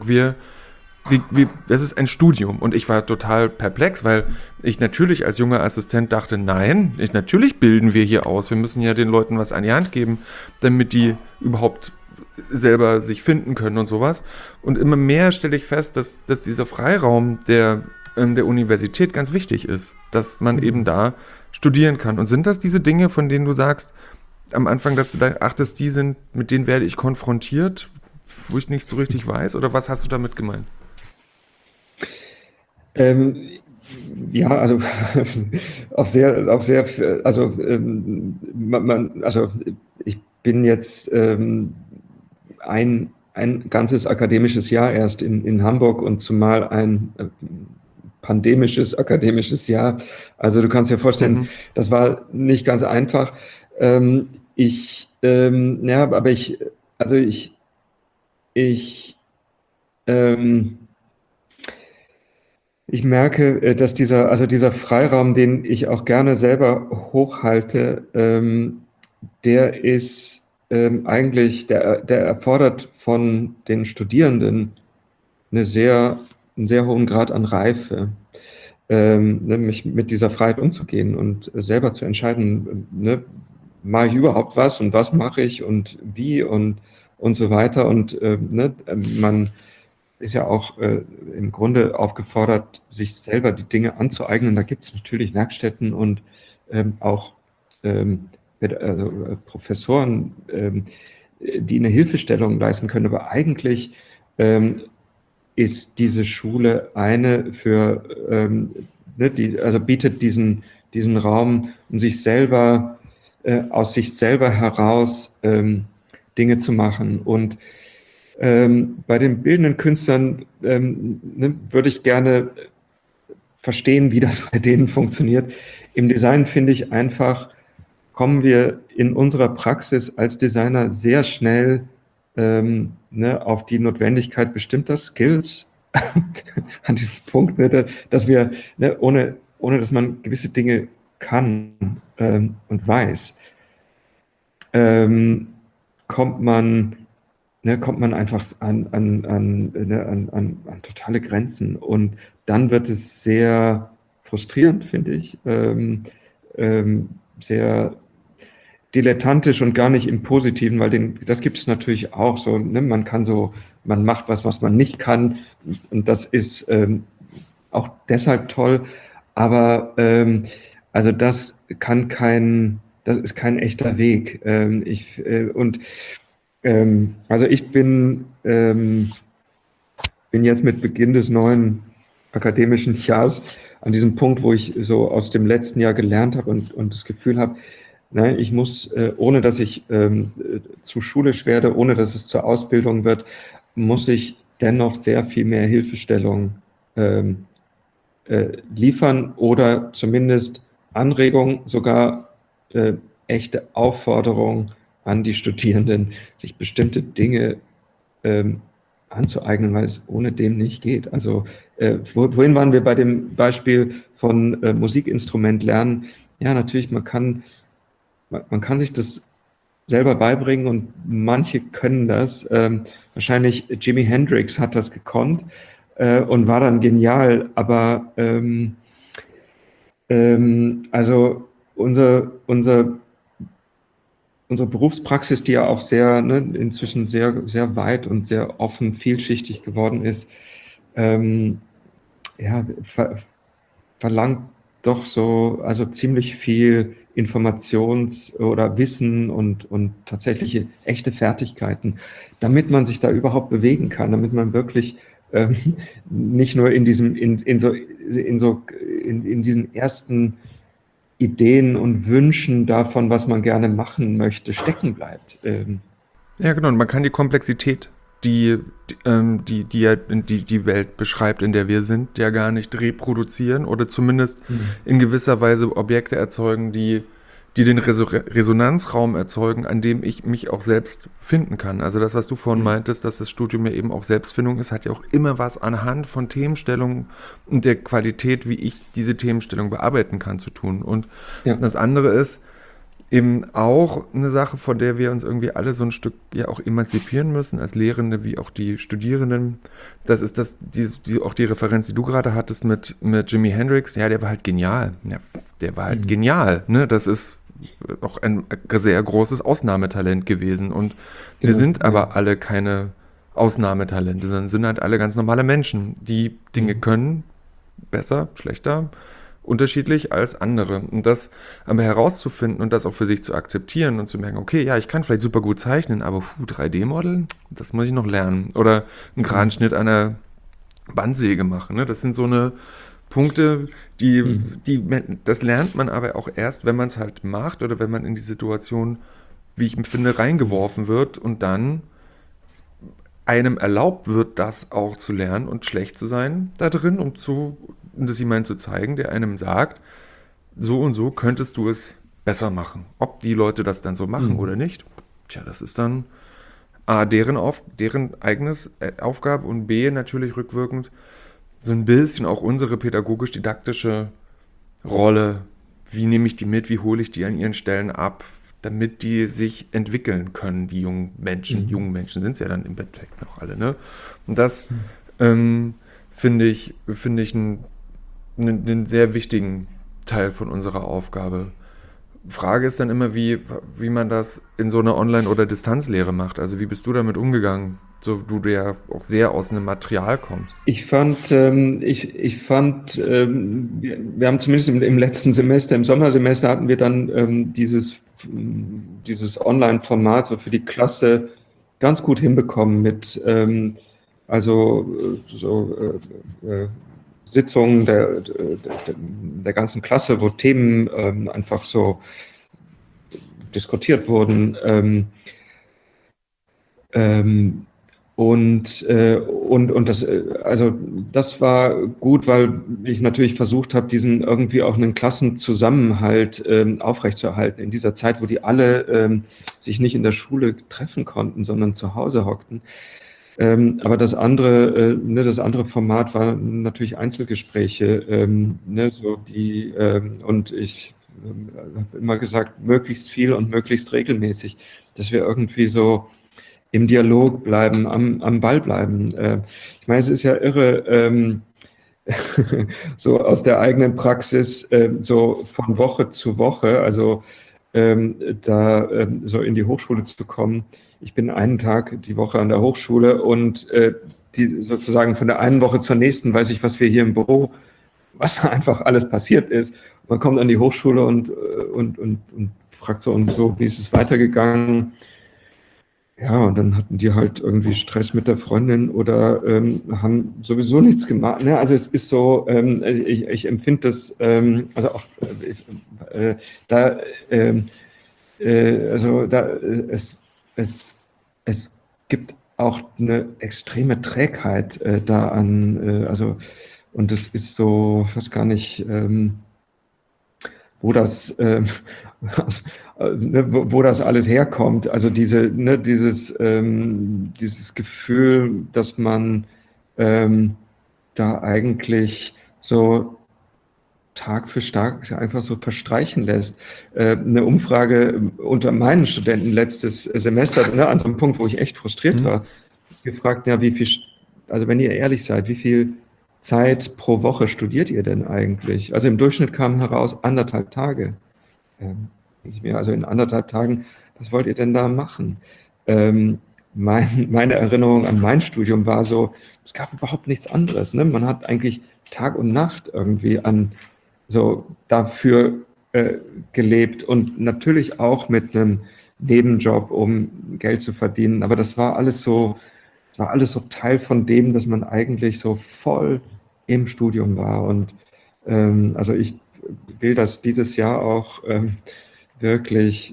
Das ist ein Studium. Und ich war total perplex, weil ich natürlich als junger Assistent dachte, nein, natürlich bilden wir hier aus. Wir müssen ja den Leuten was an die Hand geben, damit die überhaupt selber sich finden können und sowas. Und immer mehr stelle ich fest, dass dieser Freiraum der Universität ganz wichtig ist, dass man eben da studieren kann. Und sind das diese Dinge, von denen du sagst, am Anfang, dass du da achtest, mit denen werde ich konfrontiert, wo ich nicht so richtig weiß? Oder was hast du damit gemeint? Ja, also ich bin jetzt ein ganzes akademisches Jahr erst in Hamburg und zumal ein pandemisches akademisches Jahr. Also du kannst dir vorstellen, das war nicht ganz einfach. Ich merke, dass dieser Freiraum, den ich auch gerne selber hochhalte, der ist eigentlich, der erfordert von den Studierenden einen sehr hohen Grad an Reife, nämlich mit dieser Freiheit umzugehen und selber zu entscheiden, mache ich überhaupt was und was mache ich und wie und so weiter. Und man ist ja auch im Grunde aufgefordert, sich selber die Dinge anzueignen. Da gibt es natürlich Werkstätten und auch Professoren, die eine Hilfestellung leisten können. Aber eigentlich ist diese Schule eine für, also bietet diesen Raum, um sich selber, aus sich selber heraus Dinge zu machen. Und bei den bildenden Künstlern würde ich gerne verstehen, wie das bei denen funktioniert. Im Design finde ich einfach, kommen wir in unserer Praxis als Designer sehr schnell auf die Notwendigkeit bestimmter Skills an diesem Punkt, dass wir, ohne dass man gewisse Dinge kann und weiß, kommt man einfach an totale Grenzen. Und dann wird es sehr frustrierend, finde ich, sehr dilettantisch und gar nicht im Positiven, weil das gibt es natürlich auch so, man macht was man nicht kann, und das ist auch deshalb toll, aber also das ist kein echter Weg. Also ich bin jetzt mit Beginn des neuen akademischen Jahres an diesem Punkt, wo ich so aus dem letzten Jahr gelernt habe und das Gefühl habe, ich muss, ohne dass ich zu schulisch werde, ohne dass es zur Ausbildung wird, muss ich dennoch sehr viel mehr Hilfestellung liefern oder zumindest Anregungen, sogar echte Aufforderungen an die Studierenden, sich bestimmte Dinge anzueignen, weil es ohne dem nicht geht. Also vorhin waren wir bei dem Beispiel von Musikinstrument lernen. Ja, natürlich, man kann sich das selber beibringen und manche können das. Wahrscheinlich Jimi Hendrix hat das gekonnt und war dann genial, aber also unsere Berufspraxis, die ja auch sehr, inzwischen sehr, sehr weit und sehr offen, vielschichtig geworden ist, verlangt doch so, also ziemlich viel Informations- oder Wissen und tatsächliche echte Fertigkeiten, damit man sich da überhaupt bewegen kann, damit man wirklich nicht nur in diesen ersten Ideen und Wünschen davon, was man gerne machen möchte, stecken bleibt. Ja, genau. Und man kann die Komplexität, die ja die Welt beschreibt, in der wir sind, ja gar nicht reproduzieren oder zumindest in gewisser Weise Objekte erzeugen, die den Resonanzraum erzeugen, an dem ich mich auch selbst finden kann. Also das, was du vorhin meintest, dass das Studium ja eben auch Selbstfindung ist, hat ja auch immer was anhand von Themenstellungen und der Qualität, wie ich diese Themenstellung bearbeiten kann, zu tun. Und das andere ist eben auch eine Sache, von der wir uns irgendwie alle so ein Stück ja auch emanzipieren müssen, als Lehrende wie auch die Studierenden. Das ist auch die Referenz, die du gerade hattest mit Jimi Hendrix. Ja, der war halt genial. Ja, der war halt genial. Ne? Das ist auch ein sehr großes Ausnahmetalent gewesen. Und wir sind aber alle keine Ausnahmetalente, sondern sind halt alle ganz normale Menschen, die Dinge können, besser, schlechter, unterschiedlich als andere. Und das aber herauszufinden und das auch für sich zu akzeptieren und zu merken, okay, ja, ich kann vielleicht super gut zeichnen, aber 3D-Modeln, das muss ich noch lernen. Oder einen Kranschnitt an einer Bandsäge machen. Ne? Das sind so eine Punkte, das lernt man aber auch erst, wenn man es halt macht oder wenn man in die Situation, wie ich empfinde, reingeworfen wird und dann einem erlaubt wird, das auch zu lernen und schlecht zu sein da drin, um das jemandem zu zeigen, der einem sagt, so und so könntest du es besser machen. Ob die Leute das dann so machen oder nicht, das ist dann A, deren eigenes Aufgabe und B, natürlich rückwirkend so ein bisschen auch unsere pädagogisch-didaktische Rolle. Wie nehme ich die mit, wie hole ich die an ihren Stellen ab, damit die sich entwickeln können, die jungen Menschen. Jungen Menschen sind es ja dann im Endeffekt noch alle. Ne? Und das finde ich einen sehr wichtigen Teil von unserer Aufgabe. Frage ist dann immer, wie man das in so einer Online- oder Distanzlehre macht. Also wie bist du damit umgegangen, so du ja auch sehr aus einem Material kommst. Ich fand, wir haben zumindest im letzten Semester, im Sommersemester hatten wir dann dieses Online-Format so für die Klasse ganz gut hinbekommen mit Sitzungen der ganzen Klasse, wo Themen einfach so diskutiert wurden. Und das war gut, weil ich natürlich versucht habe, diesen irgendwie auch einen Klassenzusammenhalt aufrechtzuerhalten in dieser Zeit, wo die alle sich nicht in der Schule treffen konnten, sondern zu Hause hockten. Aber das andere Format war natürlich Einzelgespräche, und ich habe immer gesagt, möglichst viel und möglichst regelmäßig, dass wir irgendwie so im Dialog bleiben, am Ball bleiben. Ich meine, es ist ja irre, so aus der eigenen Praxis, so von Woche zu Woche, also so in die Hochschule zu kommen. Ich bin einen Tag die Woche an der Hochschule und die sozusagen von der einen Woche zur nächsten weiß ich, was wir hier im Büro, was da einfach alles passiert ist. Man kommt an die Hochschule und fragt so, und so, wie ist es weitergegangen? Ja, und dann hatten die halt irgendwie Stress mit der Freundin oder haben sowieso nichts gemacht. Ne? Also es ist so, ich empfinde das, also auch es gibt auch eine extreme Trägheit da an, und das ist so, ich weiß gar nicht, wo das alles herkommt. Also dieses Gefühl, dass man da eigentlich so Tag für Tag einfach so verstreichen lässt. Eine Umfrage unter meinen Studenten letztes Semester, an so einem Punkt, wo ich echt frustriert war, gefragt, ja, also wenn ihr ehrlich seid, wie viel Zeit pro Woche studiert ihr denn eigentlich? Also im Durchschnitt kam heraus 1,5 Tage. Also in 1,5 Tagen, was wollt ihr denn da machen? Meine Erinnerung an mein Studium war so, es gab überhaupt nichts anderes. Ne? Man hat eigentlich Tag und Nacht irgendwie dafür gelebt und natürlich auch mit einem Nebenjob, um Geld zu verdienen. Aber das war alles so Teil von dem, dass man eigentlich so voll im Studium war. Und also ich will das dieses Jahr auch wirklich,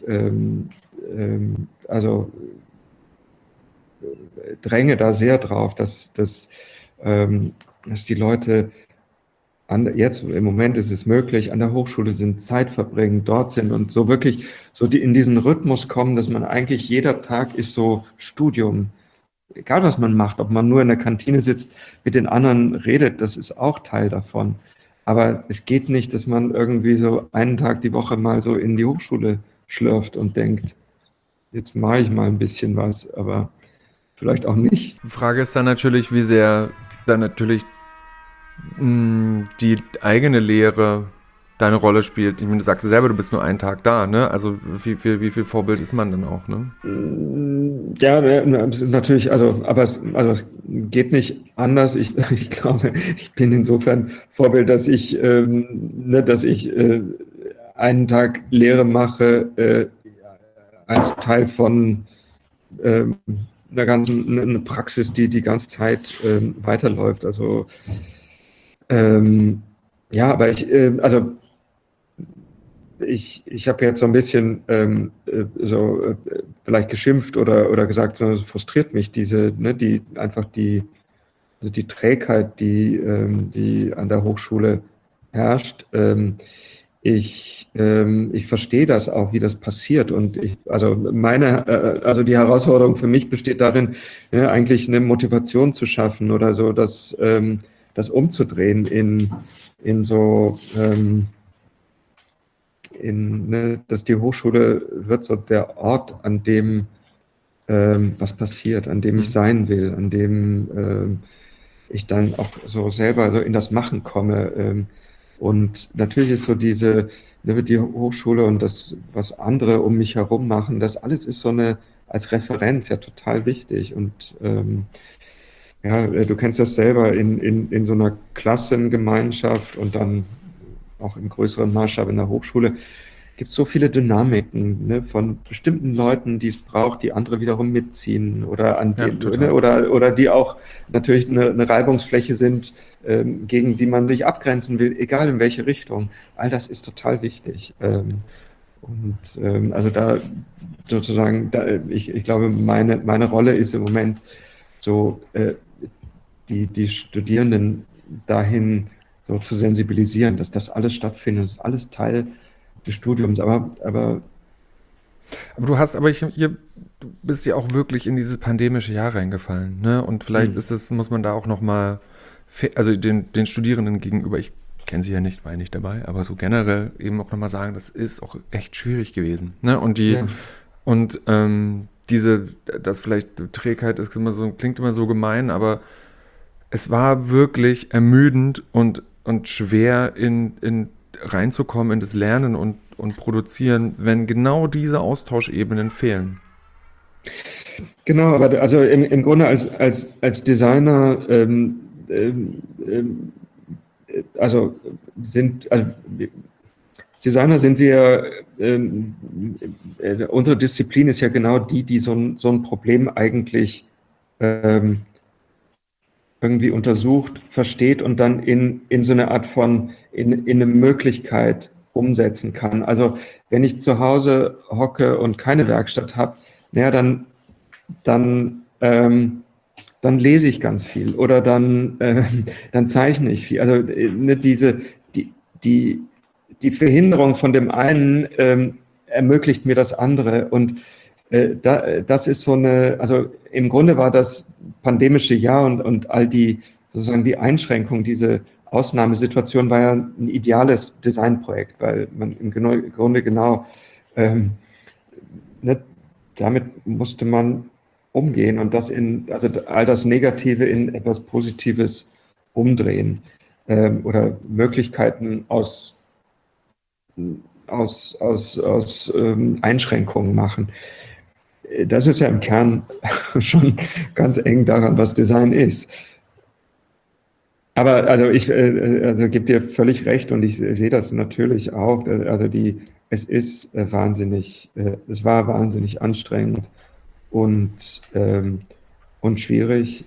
dränge da sehr drauf, dass die Leute jetzt im Moment ist es möglich, an der Hochschule sind, Zeit verbringen, dort sind und so wirklich so in diesen Rhythmus kommen, dass man eigentlich jeder Tag ist so Studium. Egal was man macht, ob man nur in der Kantine sitzt, mit den anderen redet, das ist auch Teil davon. Aber es geht nicht, dass man irgendwie so einen Tag die Woche mal so in die Hochschule schlürft und denkt, jetzt mache ich mal ein bisschen was, aber vielleicht auch nicht. Die Frage ist dann natürlich, wie sehr dann natürlich die eigene Lehre deine Rolle spielt. Ich meine, du sagst selber, du bist nur einen Tag da, ne? Also wie viel Vorbild ist man dann auch, ne? Ja, natürlich, aber es geht nicht anders. Ich glaube, ich bin insofern Vorbild, dass ich einen Tag Lehre mache als Teil von eine Praxis, die ganze Zeit weiterläuft. Also aber ich habe jetzt so ein bisschen vielleicht geschimpft oder gesagt, so, es frustriert mich, die Trägheit, die an der Hochschule herrscht. Ich verstehe das auch, wie das passiert. Und die Herausforderung für mich besteht darin, eigentlich eine Motivation zu schaffen oder so, das umzudrehen dass die Hochschule wird so der Ort, an dem was passiert, an dem ich sein will, an dem ich dann auch so selber so in das Machen komme. Und natürlich ist so die Hochschule und das, was andere um mich herum machen, das alles ist so eine als Referenz ja total wichtig. Und ja, du kennst das selber in so einer Klassengemeinschaft und dann auch im größeren Maßstab in der Hochschule. Gibt es so viele Dynamiken, ne, von bestimmten Leuten, die es braucht, die andere wiederum mitziehen oder an Ja, die, total. ne, oder die auch natürlich eine Reibungsfläche sind, gegen die man sich abgrenzen will, egal in welche Richtung. All das ist total wichtig. Also da sozusagen, ich glaube, meine Rolle ist im Moment so, die Studierenden dahin so zu sensibilisieren, dass das alles stattfindet, das ist alles Teil des Studiums, aber Aber du bist ja auch wirklich in dieses pandemische Jahr reingefallen, ne? Und vielleicht muss man da auch nochmal, also den Studierenden gegenüber, ich kenne sie ja nicht, war ja nicht dabei, aber so generell eben auch nochmal sagen, das ist auch echt schwierig gewesen, ne? ja. Das vielleicht Trägheit ist immer so, klingt immer so gemein, aber es war wirklich ermüdend und schwer in reinzukommen in das Lernen und Produzieren, wenn genau diese Austauschebenen fehlen. Genau, aber also im Grunde als Designer also als Designer sind wir, unsere Disziplin ist ja genau die so ein Problem eigentlich irgendwie untersucht, versteht und dann in so eine Art von, in eine Möglichkeit umsetzen kann. Also wenn ich zu Hause hocke und keine Werkstatt habe, naja, dann lese ich ganz viel oder dann zeichne ich viel. Also die, die Verhinderung von dem einen ermöglicht mir das andere. Und das ist so eine, also im Grunde war das pandemische Jahr und all die, sozusagen die Einschränkung, diese Ausnahmesituation war ja ein ideales Designprojekt, weil man im Grunde genau ne, damit musste man umgehen und also all das Negative in etwas Positives umdrehen oder Möglichkeiten aus Einschränkungen machen. Das ist ja im Kern schon ganz eng daran, was Design ist. Aber also ich gebe dir völlig recht und ich sehe das natürlich auch. Also es war wahnsinnig anstrengend und schwierig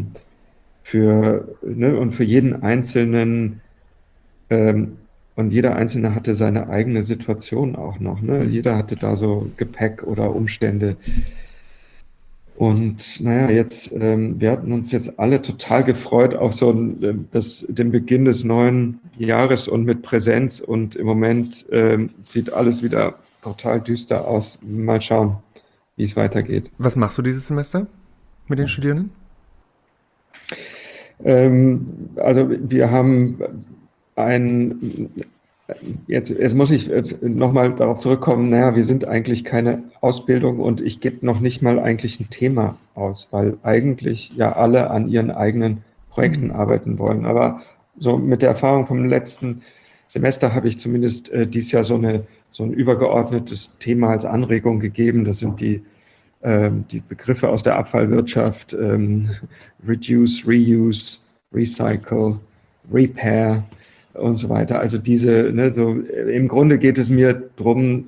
und für jeden Einzelnen und jeder Einzelne hatte seine eigene Situation auch noch. Ne? Jeder hatte da so Gepäck oder Umstände. Und naja, wir hatten uns jetzt alle total gefreut auf den Beginn des neuen Jahres und mit Präsenz. Und im Moment sieht alles wieder total düster aus. Mal schauen, wie es weitergeht. Was machst du dieses Semester mit den Studierenden? Also wir haben jetzt muss ich nochmal darauf zurückkommen, naja, wir sind eigentlich keine Ausbildung und ich gebe noch nicht mal eigentlich ein Thema aus, weil eigentlich ja alle an ihren eigenen Projekten arbeiten wollen. Aber so mit der Erfahrung vom letzten Semester habe ich zumindest dieses Jahr so ein übergeordnetes Thema als Anregung gegeben. Das sind die Begriffe aus der Abfallwirtschaft, Reduce, Reuse, Recycle, Repair und so weiter. Also im Grunde geht es mir darum,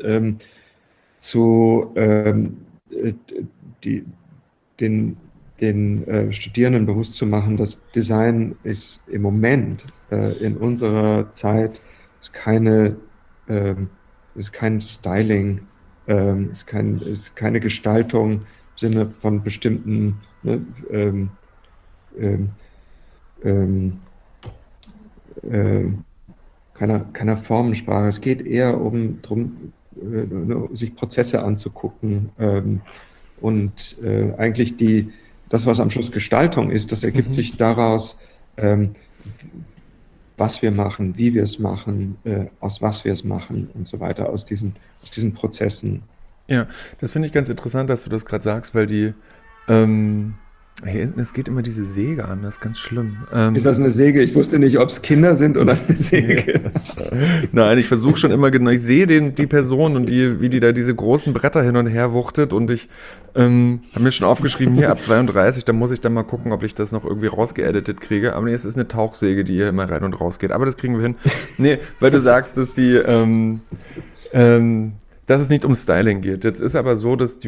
den Studierenden bewusst zu machen, dass Design ist im Moment in unserer Zeit ist kein Styling, ist keine Gestaltung im Sinne von bestimmten keiner Formensprache. Es geht eher darum, sich Prozesse anzugucken und eigentlich das, was am Schluss Gestaltung ist, das ergibt sich daraus, was wir machen, wie wir es machen, aus was wir es machen und so weiter, aus diesen Prozessen. Ja, das finde ich ganz interessant, dass du das gerade sagst, weil Hier hinten, es geht immer diese Säge an, das ist ganz schlimm. Ist das eine Säge? Ich wusste nicht, ob es Kinder sind oder eine Säge. Nein, ich versuche schon immer genau, ich sehe die Person und wie die da diese großen Bretter hin und her wuchtet und ich habe mir schon aufgeschrieben, hier ab 32, da muss ich dann mal gucken, ob ich das noch irgendwie rausgeeditet kriege. Aber nee, es ist eine Tauchsäge, die hier immer rein und raus geht. Aber das kriegen wir hin. Nee, weil du sagst, dass dass es nicht um Styling geht. Jetzt ist aber so, dass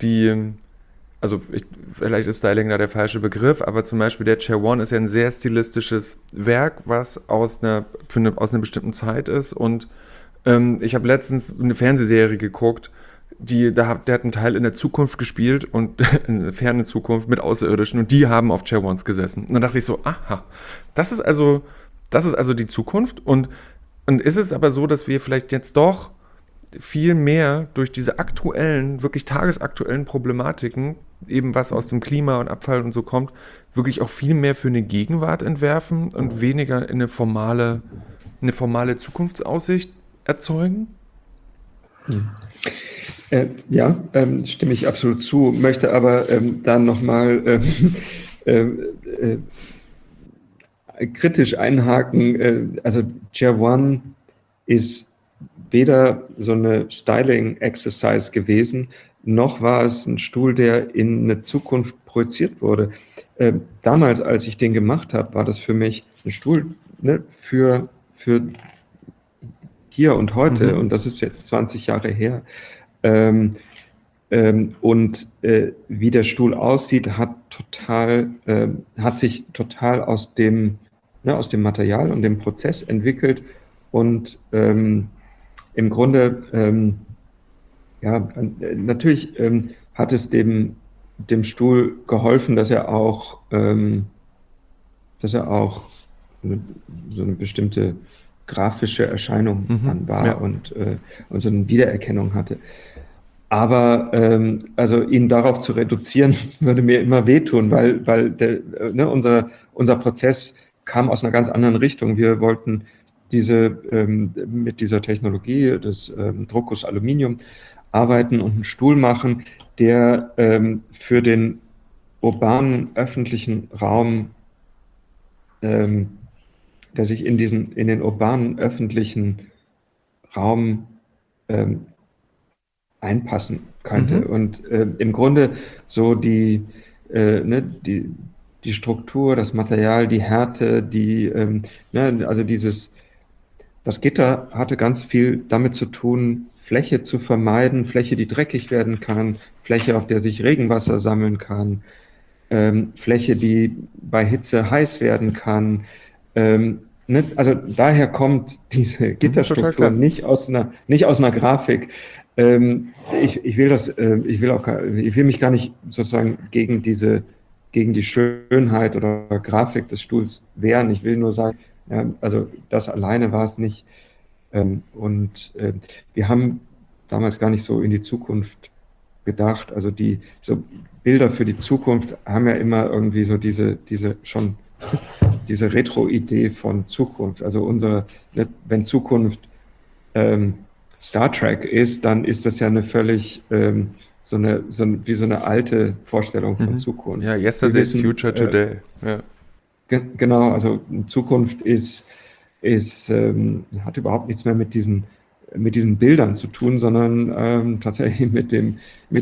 vielleicht ist Styling da der falsche Begriff, aber zum Beispiel der Chair One ist ja ein sehr stilistisches Werk, was aus einer bestimmten Zeit ist. Und ich habe letztens eine Fernsehserie geguckt, der hat einen Teil in der Zukunft gespielt und in der fernen Zukunft mit Außerirdischen und die haben auf Chair Ones gesessen. Und dann dachte ich so, aha, das ist also die Zukunft. Und ist es aber so, dass wir vielleicht jetzt doch viel mehr durch diese aktuellen, wirklich tagesaktuellen Problematiken, eben was aus dem Klima und Abfall und so kommt, wirklich auch viel mehr für eine Gegenwart entwerfen und weniger in eine formale Zukunftsaussicht erzeugen? Ja, stimme ich absolut zu, möchte aber dann nochmal kritisch einhaken. Also Chair One ist weder so eine Styling-Exercise gewesen, noch war es ein Stuhl, der in eine Zukunft projiziert wurde. Damals, als ich den gemacht habe, war das für mich ein Stuhl, ne, für hier und heute, und das ist jetzt 20 Jahre her. Und wie der Stuhl aussieht, hat sich total aus dem Material und dem Prozess entwickelt und im Grunde, natürlich hat es dem Stuhl geholfen, dass er auch so eine bestimmte grafische Erscheinung dann war, ja, und so eine Wiedererkennung hatte. Aber also ihn darauf zu reduzieren, würde mir immer wehtun, weil unser Prozess kam aus einer ganz anderen Richtung. Wir wollten mit dieser Technologie des Druckus Aluminium arbeiten und einen Stuhl machen, der für den urbanen öffentlichen Raum, der sich in den urbanen öffentlichen Raum einpassen könnte. Und im Grunde so die Struktur, das Material, die Härte, also das Gitter hatte ganz viel damit zu tun, Fläche zu vermeiden, Fläche, die dreckig werden kann, Fläche, auf der sich Regenwasser sammeln kann, Fläche, die bei Hitze heiß werden kann. Also daher kommt diese Gitterstruktur nicht aus einer Grafik. Ich will mich gar nicht sozusagen gegen die Schönheit oder Grafik des Stuhls wehren. Ich will nur sagen, ja, also das alleine war es nicht. Wir haben damals gar nicht so in die Zukunft gedacht. Also so Bilder für die Zukunft haben ja immer irgendwie so diese Retro-Idee von Zukunft. Also wenn Zukunft Star Trek ist, dann ist das ja eine völlig wie so eine alte Vorstellung von Zukunft. Ja, yesterday is future today. Ja. Genau, also Zukunft hat überhaupt nichts mehr mit diesen Bildern zu tun, sondern tatsächlich mit dem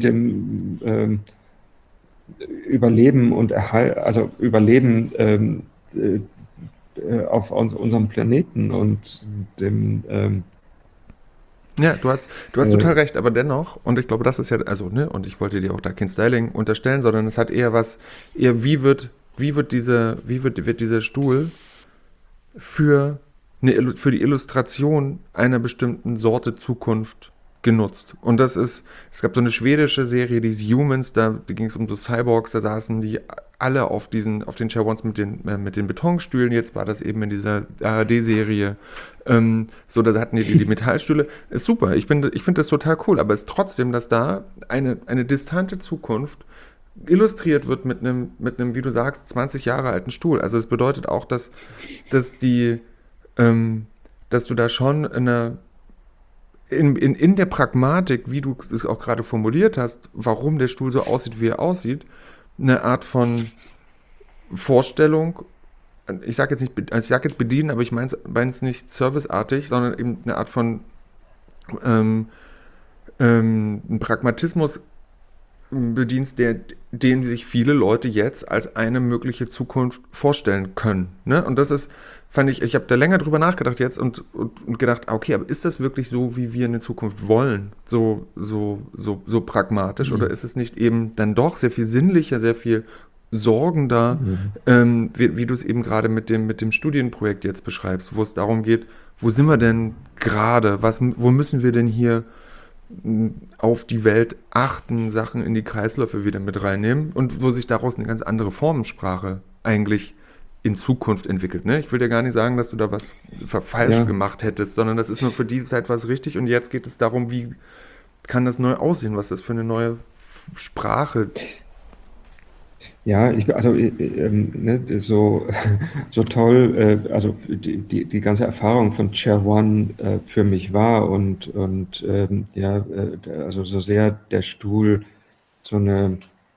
Überleben und Erhalt, also Überleben auf unserem Planeten und dem ja, du hast total recht, aber dennoch, und ich glaube, das ist ja, also, ne, und ich wollte dir auch da kein Styling unterstellen, sondern es hat eher wie wird dieser Stuhl für die Illustration einer bestimmten Sorte Zukunft genutzt. Und es gab so eine schwedische Serie, die ist Humans, da ging es um so Cyborgs, da saßen die alle auf den Chair Ones mit den Betonstühlen, jetzt war das eben in dieser ARD-Serie, so, da hatten die Metallstühle, ist super, ich finde das total cool, aber es ist trotzdem, dass da eine distante Zukunft illustriert wird mit einem, wie du sagst, 20 Jahre alten Stuhl. Also es bedeutet auch, dass du da schon in der Pragmatik, wie du es auch gerade formuliert hast, warum der Stuhl so aussieht, wie er aussieht, eine Art von Vorstellung, ich sage jetzt bedienen, aber ich meine es nicht serviceartig, sondern eben eine Art von Pragmatismus bedienst, den sich viele Leute jetzt als eine mögliche Zukunft vorstellen können. Ne? Und das ist, fand ich habe da länger drüber nachgedacht jetzt und gedacht, okay, aber ist das wirklich so, wie wir eine Zukunft wollen? So pragmatisch? Oder ist es nicht eben dann doch sehr viel sinnlicher, sehr viel sorgender, wie du es eben gerade mit dem Studienprojekt jetzt beschreibst, wo es darum geht, wo sind wir denn gerade? Wo müssen wir denn hier auf die Welt achten, Sachen in die Kreisläufe wieder mit reinnehmen und wo sich daraus eine ganz andere Formensprache eigentlich in Zukunft entwickelt. Ne? Ich will dir gar nicht sagen, dass du da was falsch gemacht hättest, sondern das ist nur für die Zeit was richtig und jetzt geht es darum, wie kann das neu aussehen, was ist das für eine neue Sprache. Ja, so toll, also die ganze Erfahrung von Chair One für mich war und also so sehr der Stuhl so ein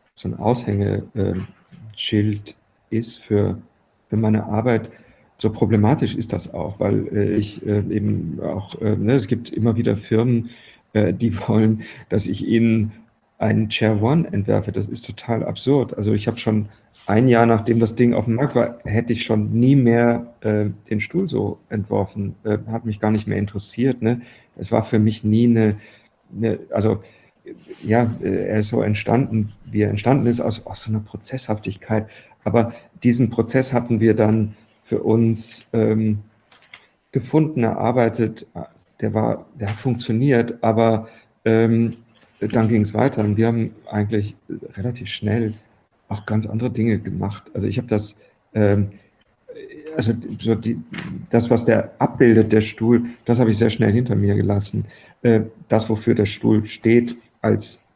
Aushängeschild ist für meine Arbeit, so problematisch ist das auch, weil ich eben auch, es gibt immer wieder Firmen, die wollen, dass ich ihnen einen Chair One entwerfe. Das ist total absurd. Also ich habe schon ein Jahr, nachdem das Ding auf dem Markt war, hätte ich schon nie mehr den Stuhl so entworfen. Hat mich gar nicht mehr interessiert. Ne? Es war für mich nie er ist so entstanden, wie er entstanden ist, aus so einer Prozesshaftigkeit. Aber diesen Prozess hatten wir dann für uns gefunden, erarbeitet. Der hat funktioniert, aber dann ging es weiter und wir haben eigentlich relativ schnell auch ganz andere Dinge gemacht. Also ich habe das, das, was der abbildet, der Stuhl, das habe ich sehr schnell hinter mir gelassen. Das, wofür der Stuhl steht, als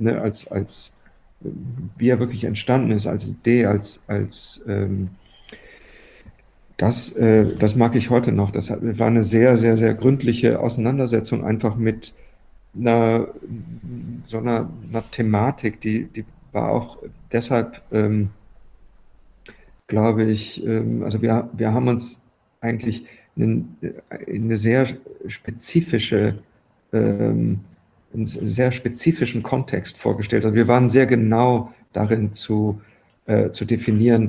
wie er wirklich entstanden ist, als Idee, das mag ich heute noch. Das war eine sehr, sehr, sehr gründliche Auseinandersetzung einfach mit einer Thematik, die war auch deshalb, glaube ich, also wir haben uns eigentlich in einen sehr spezifischen Kontext vorgestellt. Also wir waren sehr genau darin zu definieren,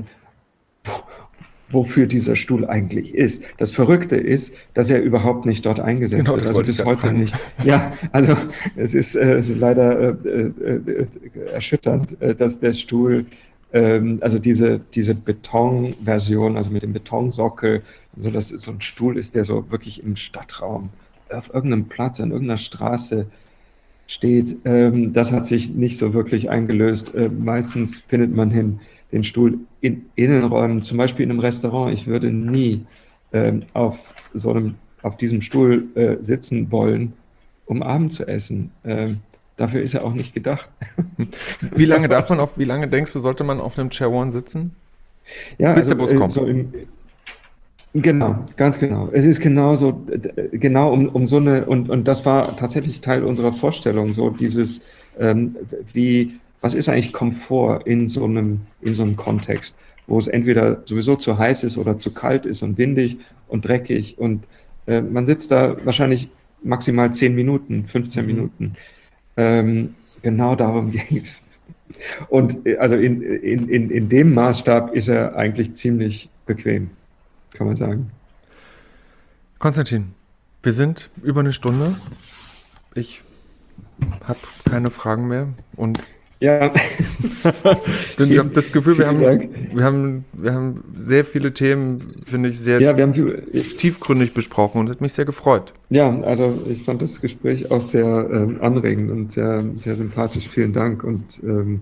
wofür dieser Stuhl eigentlich ist. Das Verrückte ist, dass er überhaupt nicht dort eingesetzt wird. Also bis heute nicht. Ja, also es ist leider erschütternd, dass der Stuhl, also diese Betonversion, also mit dem Betonsockel, so dass es so ein Stuhl ist, der so wirklich im Stadtraum auf irgendeinem Platz, an irgendeiner Straße steht, das hat sich nicht so wirklich eingelöst. Meistens findet man den Stuhl in Innenräumen, zum Beispiel in einem Restaurant. Ich würde nie auf diesem Stuhl sitzen wollen, um Abend zu essen. Dafür ist er auch nicht gedacht. Wie lange denkst du, sollte man auf einem Chair One sitzen? Ja, bis der Bus kommt. Genau, ganz genau. Es ist genauso, genau um so eine, und das war tatsächlich Teil unserer Vorstellung, so dieses, was ist eigentlich Komfort in so einem Kontext, wo es entweder sowieso zu heiß ist oder zu kalt ist und windig und dreckig und man sitzt da wahrscheinlich maximal 10 Minuten, 15 Minuten. Genau darum ging es. Und also in dem Maßstab ist er eigentlich ziemlich bequem, kann man sagen. Konstantin, wir sind über eine Stunde. Ich habe keine Fragen mehr und ja. Ich habe das Gefühl, wir haben sehr viele Themen, finde ich, sehr tiefgründig besprochen und hat mich sehr gefreut. Ja, also ich fand das Gespräch auch sehr anregend und sehr, sehr sympathisch. Vielen Dank und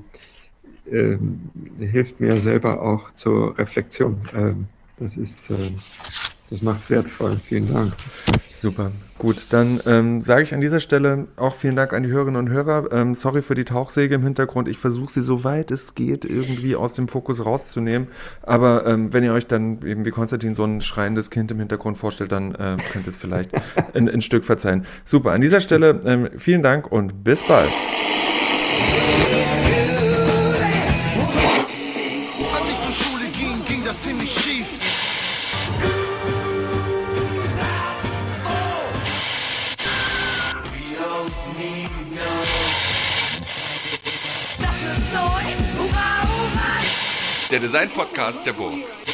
hilft mir selber auch zur Reflexion. Das macht es wertvoll. Vielen Dank. Super, gut. Dann sage ich an dieser Stelle auch vielen Dank an die Hörerinnen und Hörer. Sorry für die Tauchsäge im Hintergrund. Ich versuche sie, soweit es geht, irgendwie aus dem Fokus rauszunehmen. Aber wenn ihr euch dann eben wie Konstantin so ein schreiendes Kind im Hintergrund vorstellt, dann könnt ihr es vielleicht ein Stück verzeihen. Super, an dieser Stelle vielen Dank und bis bald. Der Design-Podcast der Burg.